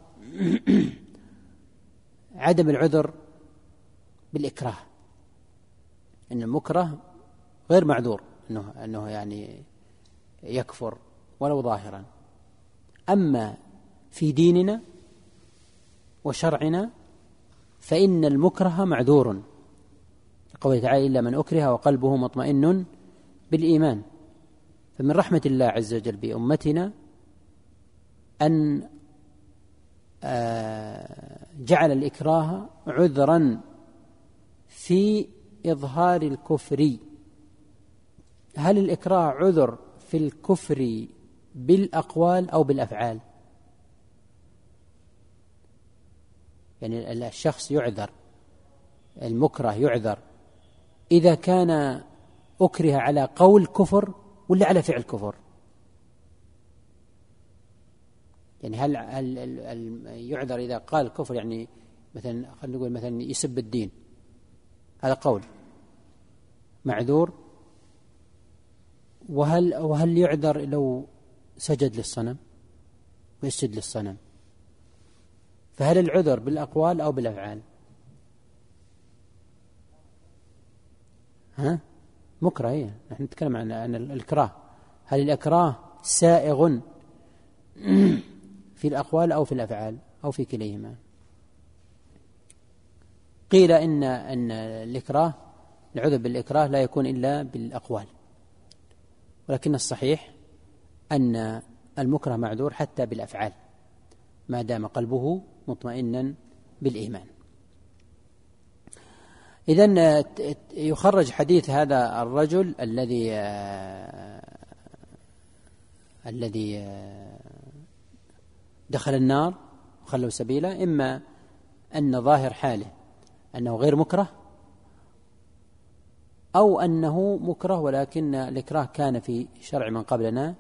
عدم العذر بالإكراه، أن المكره غير معذور أنه, أنه يعني يكفر ولو ظاهرا. أما في ديننا وشرعنا فإن المكره معذور، قوله تعالى: إلا من أكره وقلبه مطمئن بالإيمان. فمن رحمة الله عز وجل بأمتنا أن جعل الإكراه عذرا في إظهار الكفر. هل الإكراه عذر في الكفر بالأقوال أو بالأفعال؟ يعني الشخص يعذر، المكره يعذر إذا كان أكره على قول كفر ولا على فعل كفر؟ يعني هل, هل, هل يعذر إذا قال كفر، يعني مثلا خلينا نقول مثلا يسب الدين، هذا قول معذور، وهل وهل يعذر لو سجد للصنم ويسجد للصنم؟ فهل العذر بالأقوال أو بالأفعال؟ ها مكره، هي نحن نتكلم عن عن الإكراه. هل الإكراه سائغ في الأقوال أو في الأفعال أو في كليهما؟ قيل إن أن الإكراه، العذر بالإكراه لا يكون إلا بالأقوال، ولكن الصحيح أن المكره معذور حتى بالأفعال ما دام قلبه مطمئنا بالإيمان. إذن يخرج حديث هذا الرجل الذي الذي دخل النار وخلوا سبيله، إما أن ظاهر حاله أنه غير مكره، أو أنه مكره ولكن الإكراه كان في شرع من قبلنا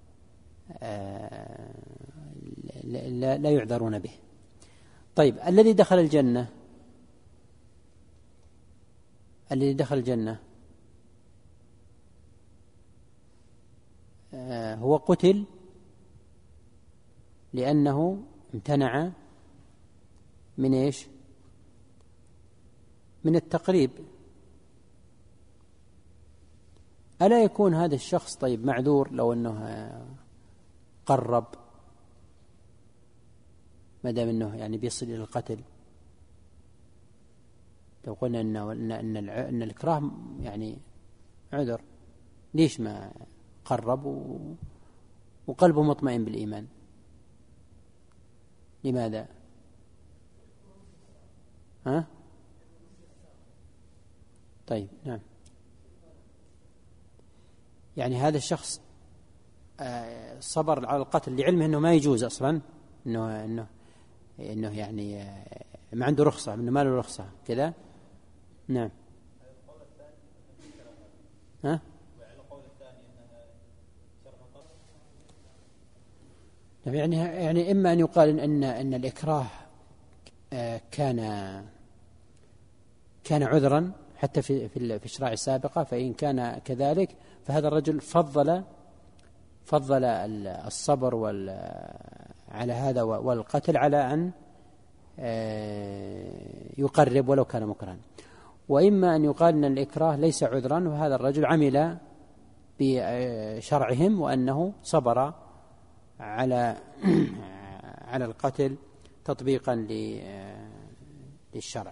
لا يعذرون به. طيب، الذي دخل الجنة الذي دخل الجنة هو قتل لأنه امتنع من إيش؟ من التقريب. ألا يكون هذا الشخص طيب معذور لو أنه قرب، ما دام أنه يعني بيصل إلى القتل؟ لو قلنا أنه أن أن أن الإكراه يعني عذر، ليش ما قرب وقلبه مطمئن بالإيمان؟ لماذا؟ ها؟ طيب، نعم. يعني هذا الشخص صبر على القتل لعلمه أنه ما يجوز أصلا، أنه أنه أنه يعني ما عنده رخصة، أنه ما له رخصة كذا. نعم. ها؟ يعني يعني إما أن يقال إن أن الإكراه كان كان عذرا حتى في في الشرائع السابقة، فإن كان كذلك فهذا الرجل فضل فضل الصبر وال على هذا والقتل على أن يقرب ولو كان مكرها. وإما أن يقال أن الإكراه ليس عذرا، وهذا الرجل عمل بشرعهم وأنه صبر على على القتل تطبيقا للشرع.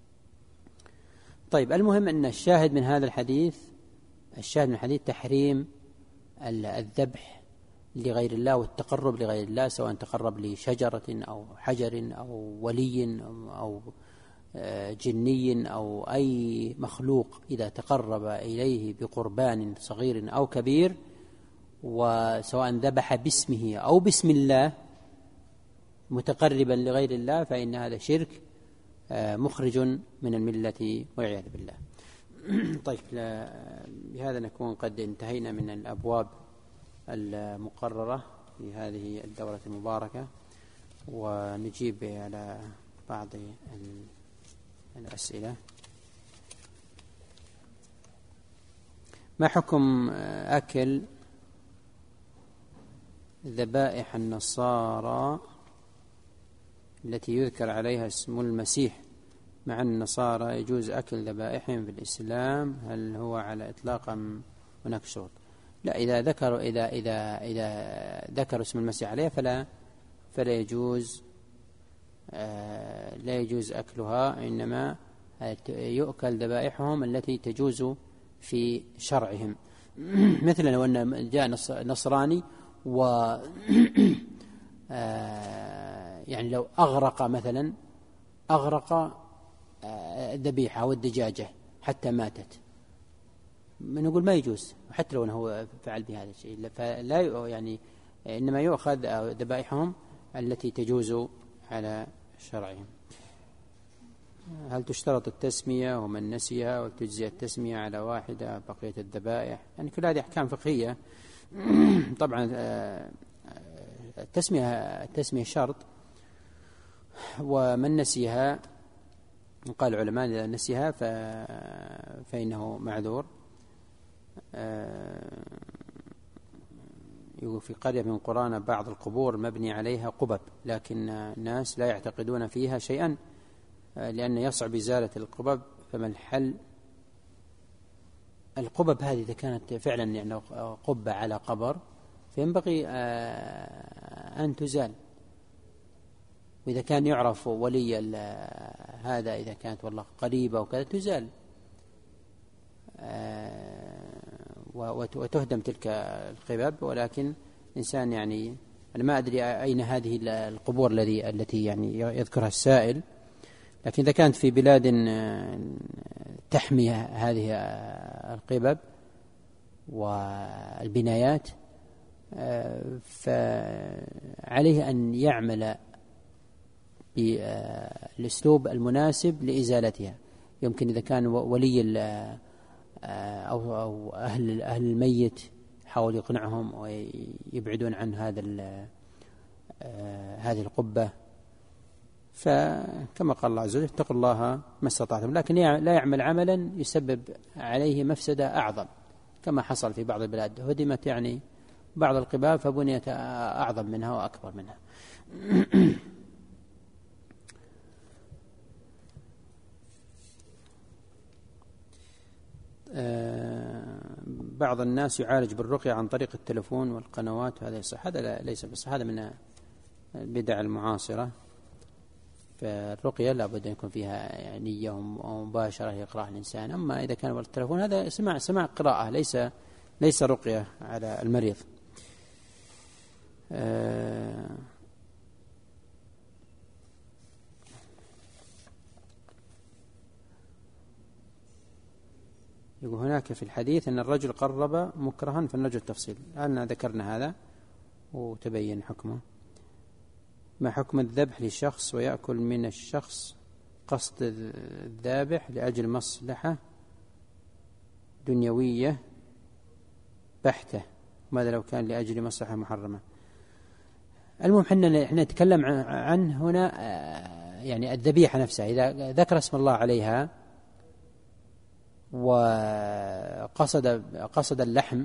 طيب، المهم أن الشاهد من هذا الحديث الشاهد من الحديث تحريم الذبح لغير الله والتقرب لغير الله، سواء تقرب لشجرة أو حجر أو ولي أو جني أو أي مخلوق، إذا تقرب إليه بقربان صغير أو كبير، وسواء ذبح باسمه أو باسم الله متقربا لغير الله، فإن هذا شرك مخرج من الملة والعياذ بالله. طيب، بهذا نكون قد انتهينا من الأبواب المقررة في هذه الدورة المباركة، ونجيب على بعض الأسئلة. ما حكم أكل ذبائح النصارى التي يذكر عليها اسم المسيح، مع النصارى يجوز أكل ذبائحهم في الإسلام، هل هو على إطلاق أم هناك شروط؟ لا، إذا ذكروا إذا إذا إذا ذكروا اسم المسيح عليها فلا فلا يجوز آه لا يجوز أكلها، إنما يؤكل ذبائحهم التي تجوز في شرعهم. مثلا لو أن جاء نصراني و آه يعني لو أغرق مثلا أغرق الذبيحة أو الدجاجة حتى ماتت، من نقول ما يجوز، حتى لو أنه فعل بهذا الشيء، فلا يعني إنما يؤخذ ذبائحهم التي تجوز على شرعهم. هل تشترط التسمية ومن نسيها وتجزي التسمية على واحدة بقية الذبائح؟ يعني كل هذه أحكام فقهية. طبعا التسمية التسمية شرط، ومن نسيها قال العلماء إذا نسيها فإنه معذور. يقول في قرية من قرانا بعض القبور مبني عليها قبب، لكن الناس لا يعتقدون فيها شيئا لأن يصعب إزالة القبب، فما الحل؟ القبب هذه إذا كانت فعلا يعني قبة على قبر فينبغي أن تزال، وإذا كان يعرف ولي هذا إذا كانت والله قريبة وكذا تزال وتهدم تلك القبب. ولكن إنسان يعني أنا ما أدري أين هذه القبور الذي التي يعني يذكرها السائل، لكن إذا كانت في بلاد تحمي هذه القبب والبنايات فعليه أن يعمل بالأسلوب المناسب لإزالتها. يمكن إذا كان ولي أو أو أهل أهل الميت حاول يقنعهم ويبعدون عن هذا هذه القبة، فكما قال الله عز وجل اتقوا الله ما استطعتم، لكن لا يعمل عملا يسبب عليه مفسدة أعظم، كما حصل في بعض البلاد هدمت يعني بعض القباب فبنيت أعظم منها وأكبر منها. بعض الناس يعالج بالرقية عن طريق التلفون والقنوات، وهذا يصح؟ هذا ليس بصح، هذا من البدع المعاصرة. فالرقية لا بد أن يكون فيها نية ومباشرة يقرأها الإنسان، أما إذا كان بالتلفون هذا سماع سماع قراءة، ليس ليس رقية على المريض. أه يقول هناك في الحديث أن الرجل قرب مكرها فلنرجو التفصيل، أنا ذكرنا هذا وتبين حكمه. ما حكم الذبح لشخص ويأكل من الشخص قصد الذابح لأجل مصلحة دنيوية بحتة، ماذا لو كان لأجل مصلحة محرمة؟ المهم حنا احنا نتكلم عن هنا يعني الذبيحة نفسها، إذا ذكر اسم الله عليها وقصد قصد اللحم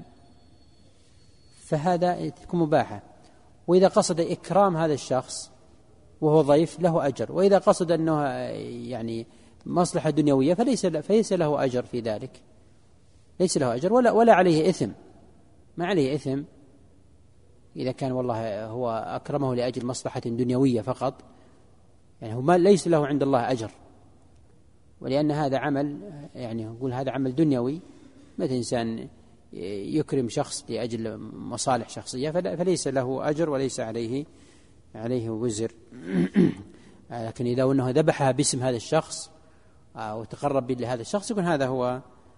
فهذا تكون مباحة، وإذا قصد إكرام هذا الشخص وهو ضيف له أجر، وإذا قصد أنه يعني مصلحة دنيوية فليس فليس له أجر في ذلك، ليس له أجر ولا ولا عليه إثم، ما عليه إثم إذا كان والله هو أكرمه لأجل مصلحة دنيوية فقط، يعني هو ما ليس له عند الله أجر، ولأن هذا عمل يعني نقول هذا عمل دنيوي، مثل إنسان يكرم شخص لأجل مصالح شخصية فليس له أجر وليس عليه عليه وزر. لكن إذا أنه ذبحها باسم هذا الشخص وتقرب به لهذا الشخص يكون هذا هو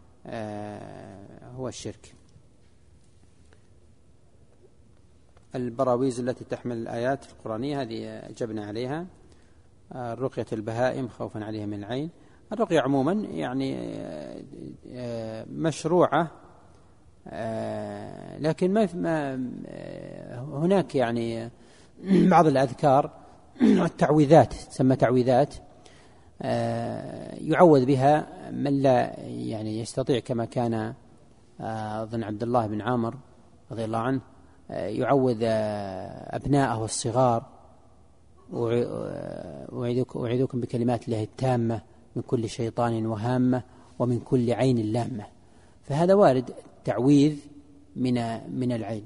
هو الشرك. البراويز التي تحمل الآيات القرآنية هذه أجبنا عليها. رقية البهائم خوفا عليها من العين، الرقية عموما يعني مشروعة، لكن ما هناك يعني بعض الأذكار التعويذات تسمى تعويذات يعوذ بها من لا يعني يستطيع، كما كان أظن عبد الله بن عامر رضي الله عنه يعوذ أبناءه الصغار: أعيذكم بكلمات الله التامة من كل شيطان وهامة ومن كل عين لامة. فهذا وارد تعويذ من من العين.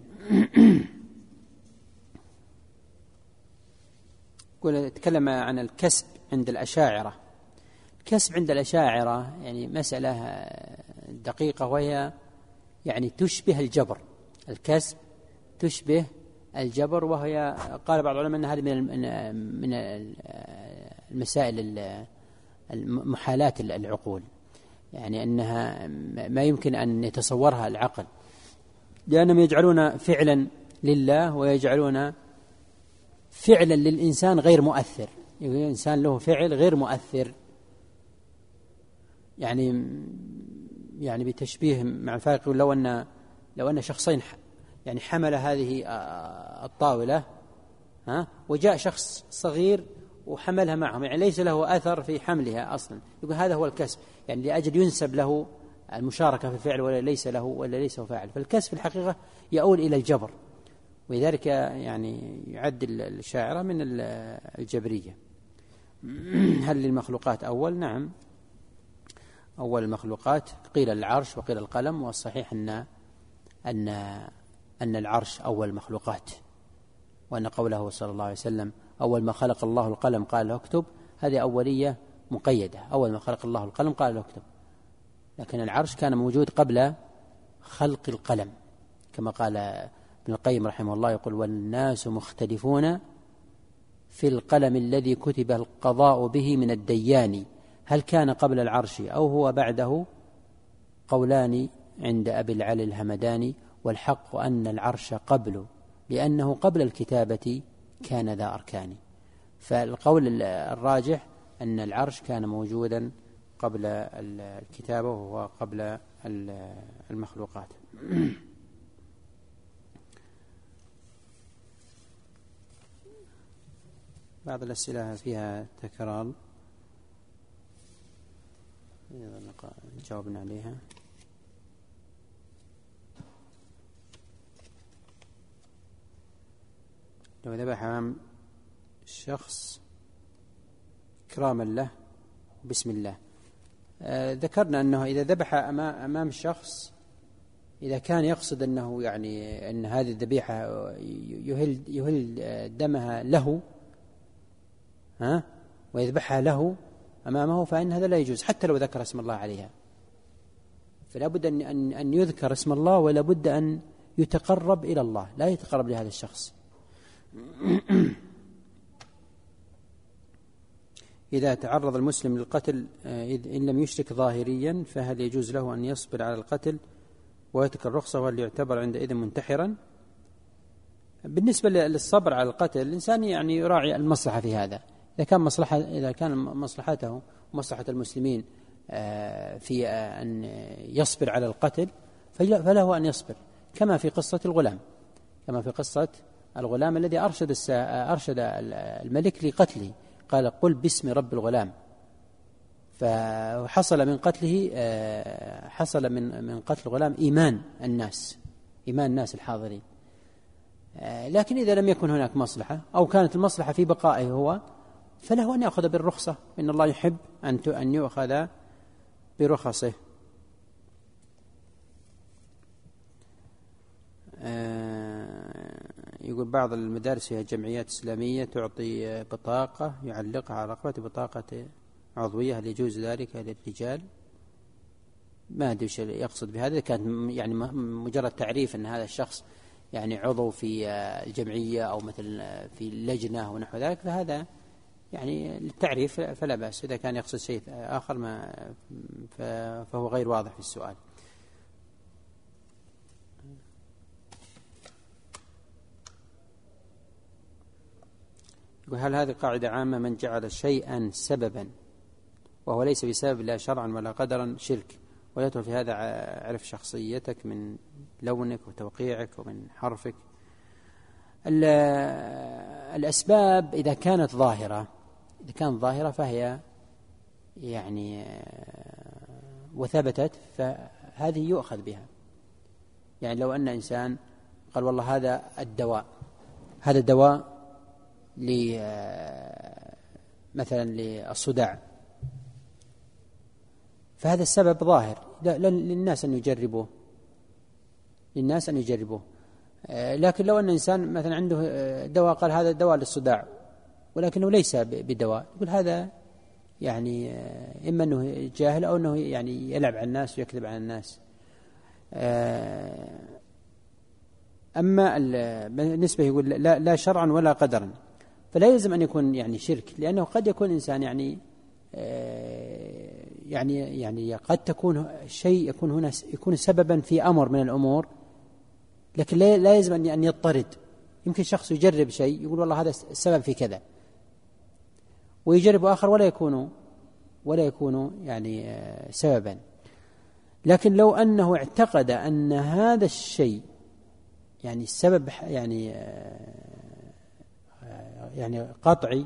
تكلم عن الكسب عند الأشاعرة. الكسب عند الأشاعرة يعني مسألة دقيقة، وهي يعني تشبه الجبر. الكسب تشبه الجبر، وهي قال بعض العلماء أن هذه من من المسائل محالات العقول، يعني أنها ما يمكن أن يتصورها العقل، لأنهم يجعلون فعلا لله ويجعلون فعلا للإنسان غير مؤثر. يقول الإنسان له فعل غير مؤثر، يعني يعني بتشبيه مع الفارق. لو أن لو أن شخصين يعني حمل هذه الطاولة ها وجاء شخص صغير وحملها معهم، يعني ليس له أثر في حملها أصلا، يقول هذا هو الكسب، يعني لأجل ينسب له المشاركة في الفعل ولا ليس له ولا ليس هو فاعل. فالكسب في الحقيقة يؤول إلى الجبر، ولذلك يعني يعد الشاعرة من الجبرية. هل للمخلوقات أول؟ نعم، أول المخلوقات قيل العرش وقيل القلم، والصحيح أن أن أن العرش أول المخلوقات، وأن قوله صلى الله عليه وسلم: أول ما خلق الله القلم قال له اكتب، هذه أولية مقيدة، أول ما خلق الله القلم قال له اكتب. لكن العرش كان موجود قبل خلق القلم، كما قال ابن القيم رحمه الله، يقول: والناس مختلفون في القلم الذي كتب القضاء به من الديان، هل كان قبل العرش أو هو بعده؟ قولان عند أبي العلي الهمداني، والحق أن العرش قبل، لأنه قبل الكتابة كان ذا أركان. فالقول الراجح أن العرش كان موجودا قبل الكتابة، وهو قبل المخلوقات. بعض الأسئلة فيها تكرار جاوبنا عليها. لو ذبح أمام شخص إكراما له بسم الله، آه ذكرنا أنه إذا ذبح أمام الشخص، إذا كان يقصد أنه يعني أن هذه الذبيحة يهل, يهل دمها له ها ويذبحها له أمامه، فإن هذا لا يجوز حتى لو ذكر اسم الله عليها. فلا بد أن, أن, أن يذكر اسم الله، ولا بد أن يتقرب إلى الله، لا يتقرب لهذا الشخص. إذا تعرض المسلم للقتل إن لم يشرك ظاهريا، فهل يجوز له أن يصبر على القتل ويترك الرخصة، وهل يعتبر عندئذ منتحرا؟ بالنسبة للصبر على القتل، الإنسان يعني يراعي المصلحة في هذا. إذا كان مصلحة إذا كان مصلحته ومصلحة المسلمين في أن يصبر على القتل، فله أن يصبر، كما في قصة الغلام كما في قصة الغلام الذي أرشد أرشد الملك لقتله، قال: قل باسم رب الغلام. فحصل من قتله حصل من من قتل الغلام إيمان الناس إيمان الناس الحاضرين. لكن إذا لم يكن هناك مصلحة، أو كانت المصلحة في بقائه هو، فله أن يأخذ بالرخصة، إن الله يحب أن أن يؤخذ برخصه. يقول: بعض المدارس فيها جمعيات إسلامية تعطي بطاقة يعلقها على رقبته، بطاقة عضوية، هل يجوز ذلك للرجال؟ ما أدري ايش يقصد بهذا، كان يعني مجرد تعريف أن هذا الشخص يعني عضو في الجمعية أو مثل في اللجنة ونحو ذلك، فهذا يعني للتعريف فلا بأس. إذا كان يقصد شيء آخر ما فهو غير واضح في السؤال. هل هذه قاعدة عامة: من جعل شيئا سببا وهو ليس بسبب لا شرعا ولا قدرا شرك؟ ويدخل في هذا عرف شخصيتك من لونك وتوقيعك ومن حرفك. الأسباب إذا كانت ظاهرة إذا كانت ظاهرة فهي يعني وثبتت، فهذه يؤخذ بها. يعني لو أن إنسان قال والله هذا الدواء، هذا دواء مثلا للصداع، فهذا السبب ظاهر للناس أن يجربوه للناس أن يجربوه لكن لو أن الإنسان مثلا عنده دواء قال هذا دواء للصداع ولكنه ليس بدواء، يقول هذا يعني إما أنه جاهل أو أنه يعني يلعب على الناس ويكذب على الناس. أما بالنسبة يقول لا, لا شرعا ولا قدرا، فلا يلزم أن يكون يعني شرك، لأنه قد يكون إنسان يعني يعني يعني قد تكون شيء يكون هنا يكون سببا في أمر من الأمور، لكن لا يلزم أن يضطرد. يمكن شخص يجرب شيء يقول والله هذا السبب في كذا، ويجرب آخر ولا يكون ولا يكون يعني سببا. لكن لو أنه اعتقد أن هذا الشيء يعني السبب يعني يعني قطعي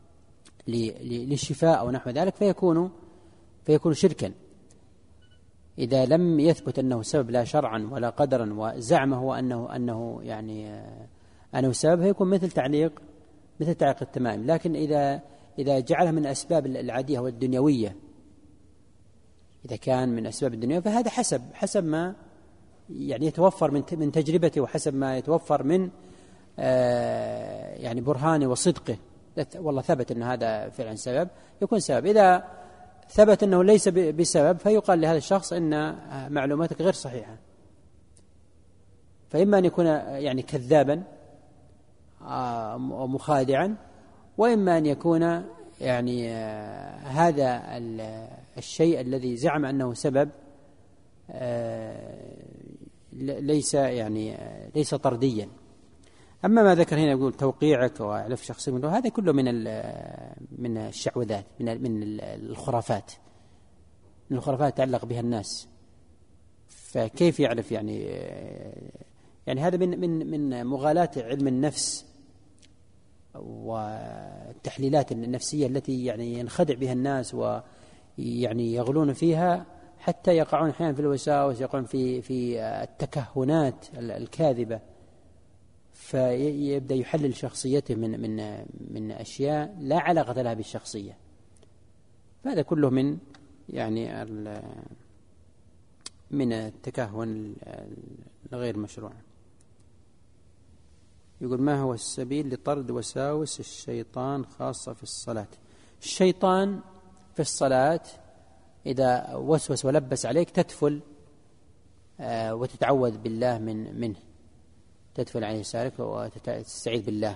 للشفاء أو نحو ذلك فيكون فيكون شركا. إذا لم يثبت أنه سبب لا شرعا ولا قدرا وزعمه أنه أنه يعني أنه سبب، فيكون مثل تعليق مثل تعليق التمائم. لكن إذا إذا جعلها من الأسباب العادية والدنيوية، إذا كان من أسباب الدنيا فهذا حسب حسب ما يعني يتوفر من من تجربته وحسب ما يتوفر من آه يعني برهانه وصدقه. والله ثبت أن هذا فعلا سبب يكون سبب. إذا ثبت أنه ليس بسبب فيقال لهذا الشخص إن معلوماتك غير صحيحة، فإما أن يكون يعني كذابا ومخادعا، وإما أن يكون يعني هذا الشيء الذي زعم أنه سبب ليس يعني ليس طرديا. أما ما ذكر هنا يقول توقيعك وعلف شخصي منه، هذا كله من من الشعوذات، من من الخرافات من الخرافات تعلق بها الناس. فكيف يعرف يعني يعني هذا من من من مغالاة علم النفس والتحليلات النفسية التي يعني ينخدع بها الناس ويعني يغلون فيها حتى يقعون أحيانا في الوساوس، يقعون في في التكهنات الكاذبة، فيبدأ يحلل شخصيته من من من أشياء لا علاقة لها بالشخصية. فهذا كله من يعني من التكهن الغير مشروع. يقول ما هو السبيل لطرد وساوس الشيطان خاصة في الصلاة؟ الشيطان في الصلاة إذا وسوس ولبس عليك تتفل وتتعوذ بالله من منه، تدفل عليه سارك وتستعيذ بالله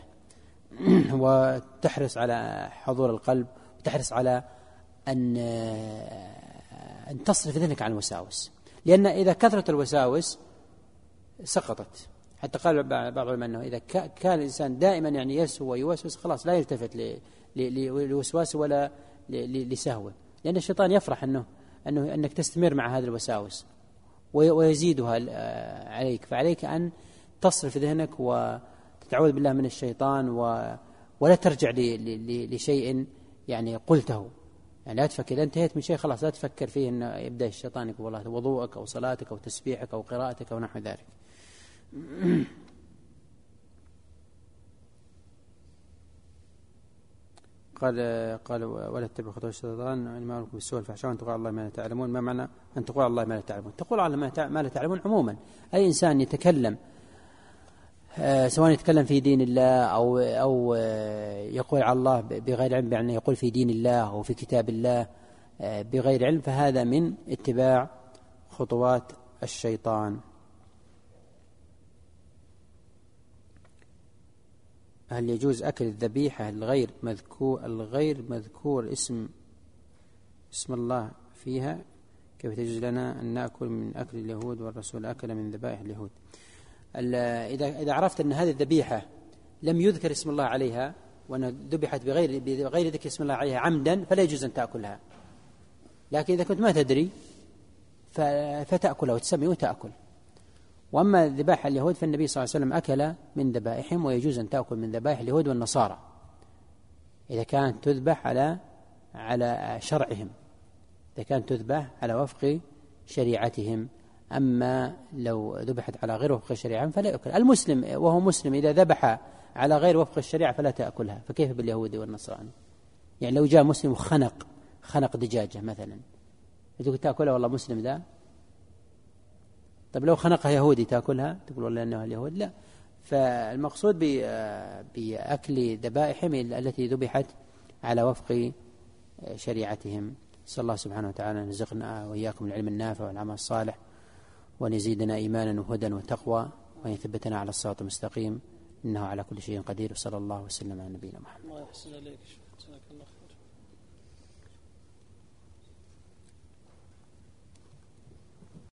وتحرص على حضور القلب، وتحرص على أن أن تصرف ذهنك عن الوساوس، لأن إذا كثرت الوساوس سقطت. حتى قال بعض العلماء أنه إذا كان الإنسان دائما يعني يسهو ويوسوس خلاص لا يلتفت لوسواس ولا لسهوه، لأن الشيطان يفرح أنه أنه أنك تستمر مع هذه الوساوس ويزيدها عليك. فعليك أن تصرف ذهنك وتتعوذ بالله من الشيطان و... ولا ترجع ل... ل... لشيء يعني قلته. يعني لا تفكر إذا انتهيت من شيء خلاص لا تفكر فيه أنه يبدأ الشيطان يقول والله وضوءك أو صلاتك أو تسبيحك أو قراءتك أو نحو ذلك. قال قال ولا تتبعوا خطوات الشيطان إنما يأمركم بالسوء والفحشاء وأن تقولوا على الله ما لا تعلمون. ما معنى أن تقول على الله ما لا تعلمون؟ تقول على ما لا تعلمون عموما. أي إنسان يتكلم آه سواء يتكلم في دين الله أو أو آه يقول على الله بغير علم، يعني يقول في دين الله أو في كتاب الله آه بغير علم، فهذا من اتباع خطوات الشيطان. هل يجوز أكل الذبيحة الغير مذكور الغير مذكور اسم اسم الله فيها؟ كيف تجوز لنا أن نأكل من أكل اليهود والرسول أكل من ذبائح اليهود؟ إذا إذا عرفت أن هذه الذبيحة لم يذكر اسم الله عليها وأنها ذبحت بغير بغير ذكر اسم الله عليها عمدا فلا يجوز أن تأكلها. لكن إذا كنت ما تدري فتأكلها وتسمي وتأكل. وأما ذبائح اليهود فالنبي صلى الله عليه وسلم أكل من ذبائحهم، ويجوز أن تأكل من ذبائح اليهود والنصارى إذا كانت تذبح على على شرعهم، إذا كانت تذبح على وفق شريعتهم. أما لو ذبحت على غير وفق الشريعة فلا يأكل. المسلم وهو مسلم إذا ذبح على غير وفق الشريعة فلا تأكلها، فكيف باليهودي والنصراني؟ يعني لو جاء مسلم وخنق خنق دجاجة مثلا تقول تأكلها والله مسلم ذا؟ طيب لو خنقها يهودي تأكلها؟ تقول والله أنه اليهود؟ لا. فالمقصود بأكل ذبائحهم التي ذبحت على وفق شريعتهم. صلى الله سبحانه وتعالى أن يرزقنا وإياكم العلم النافع والعمل الصالح، وأن يزيدنا إيمانا وهدى وتقوى، وأن يثبتنا على الصراط المستقيم، إنه على كل شيء قدير. وصلى الله وسلم على نبينا محمد. الله يحسن إليك.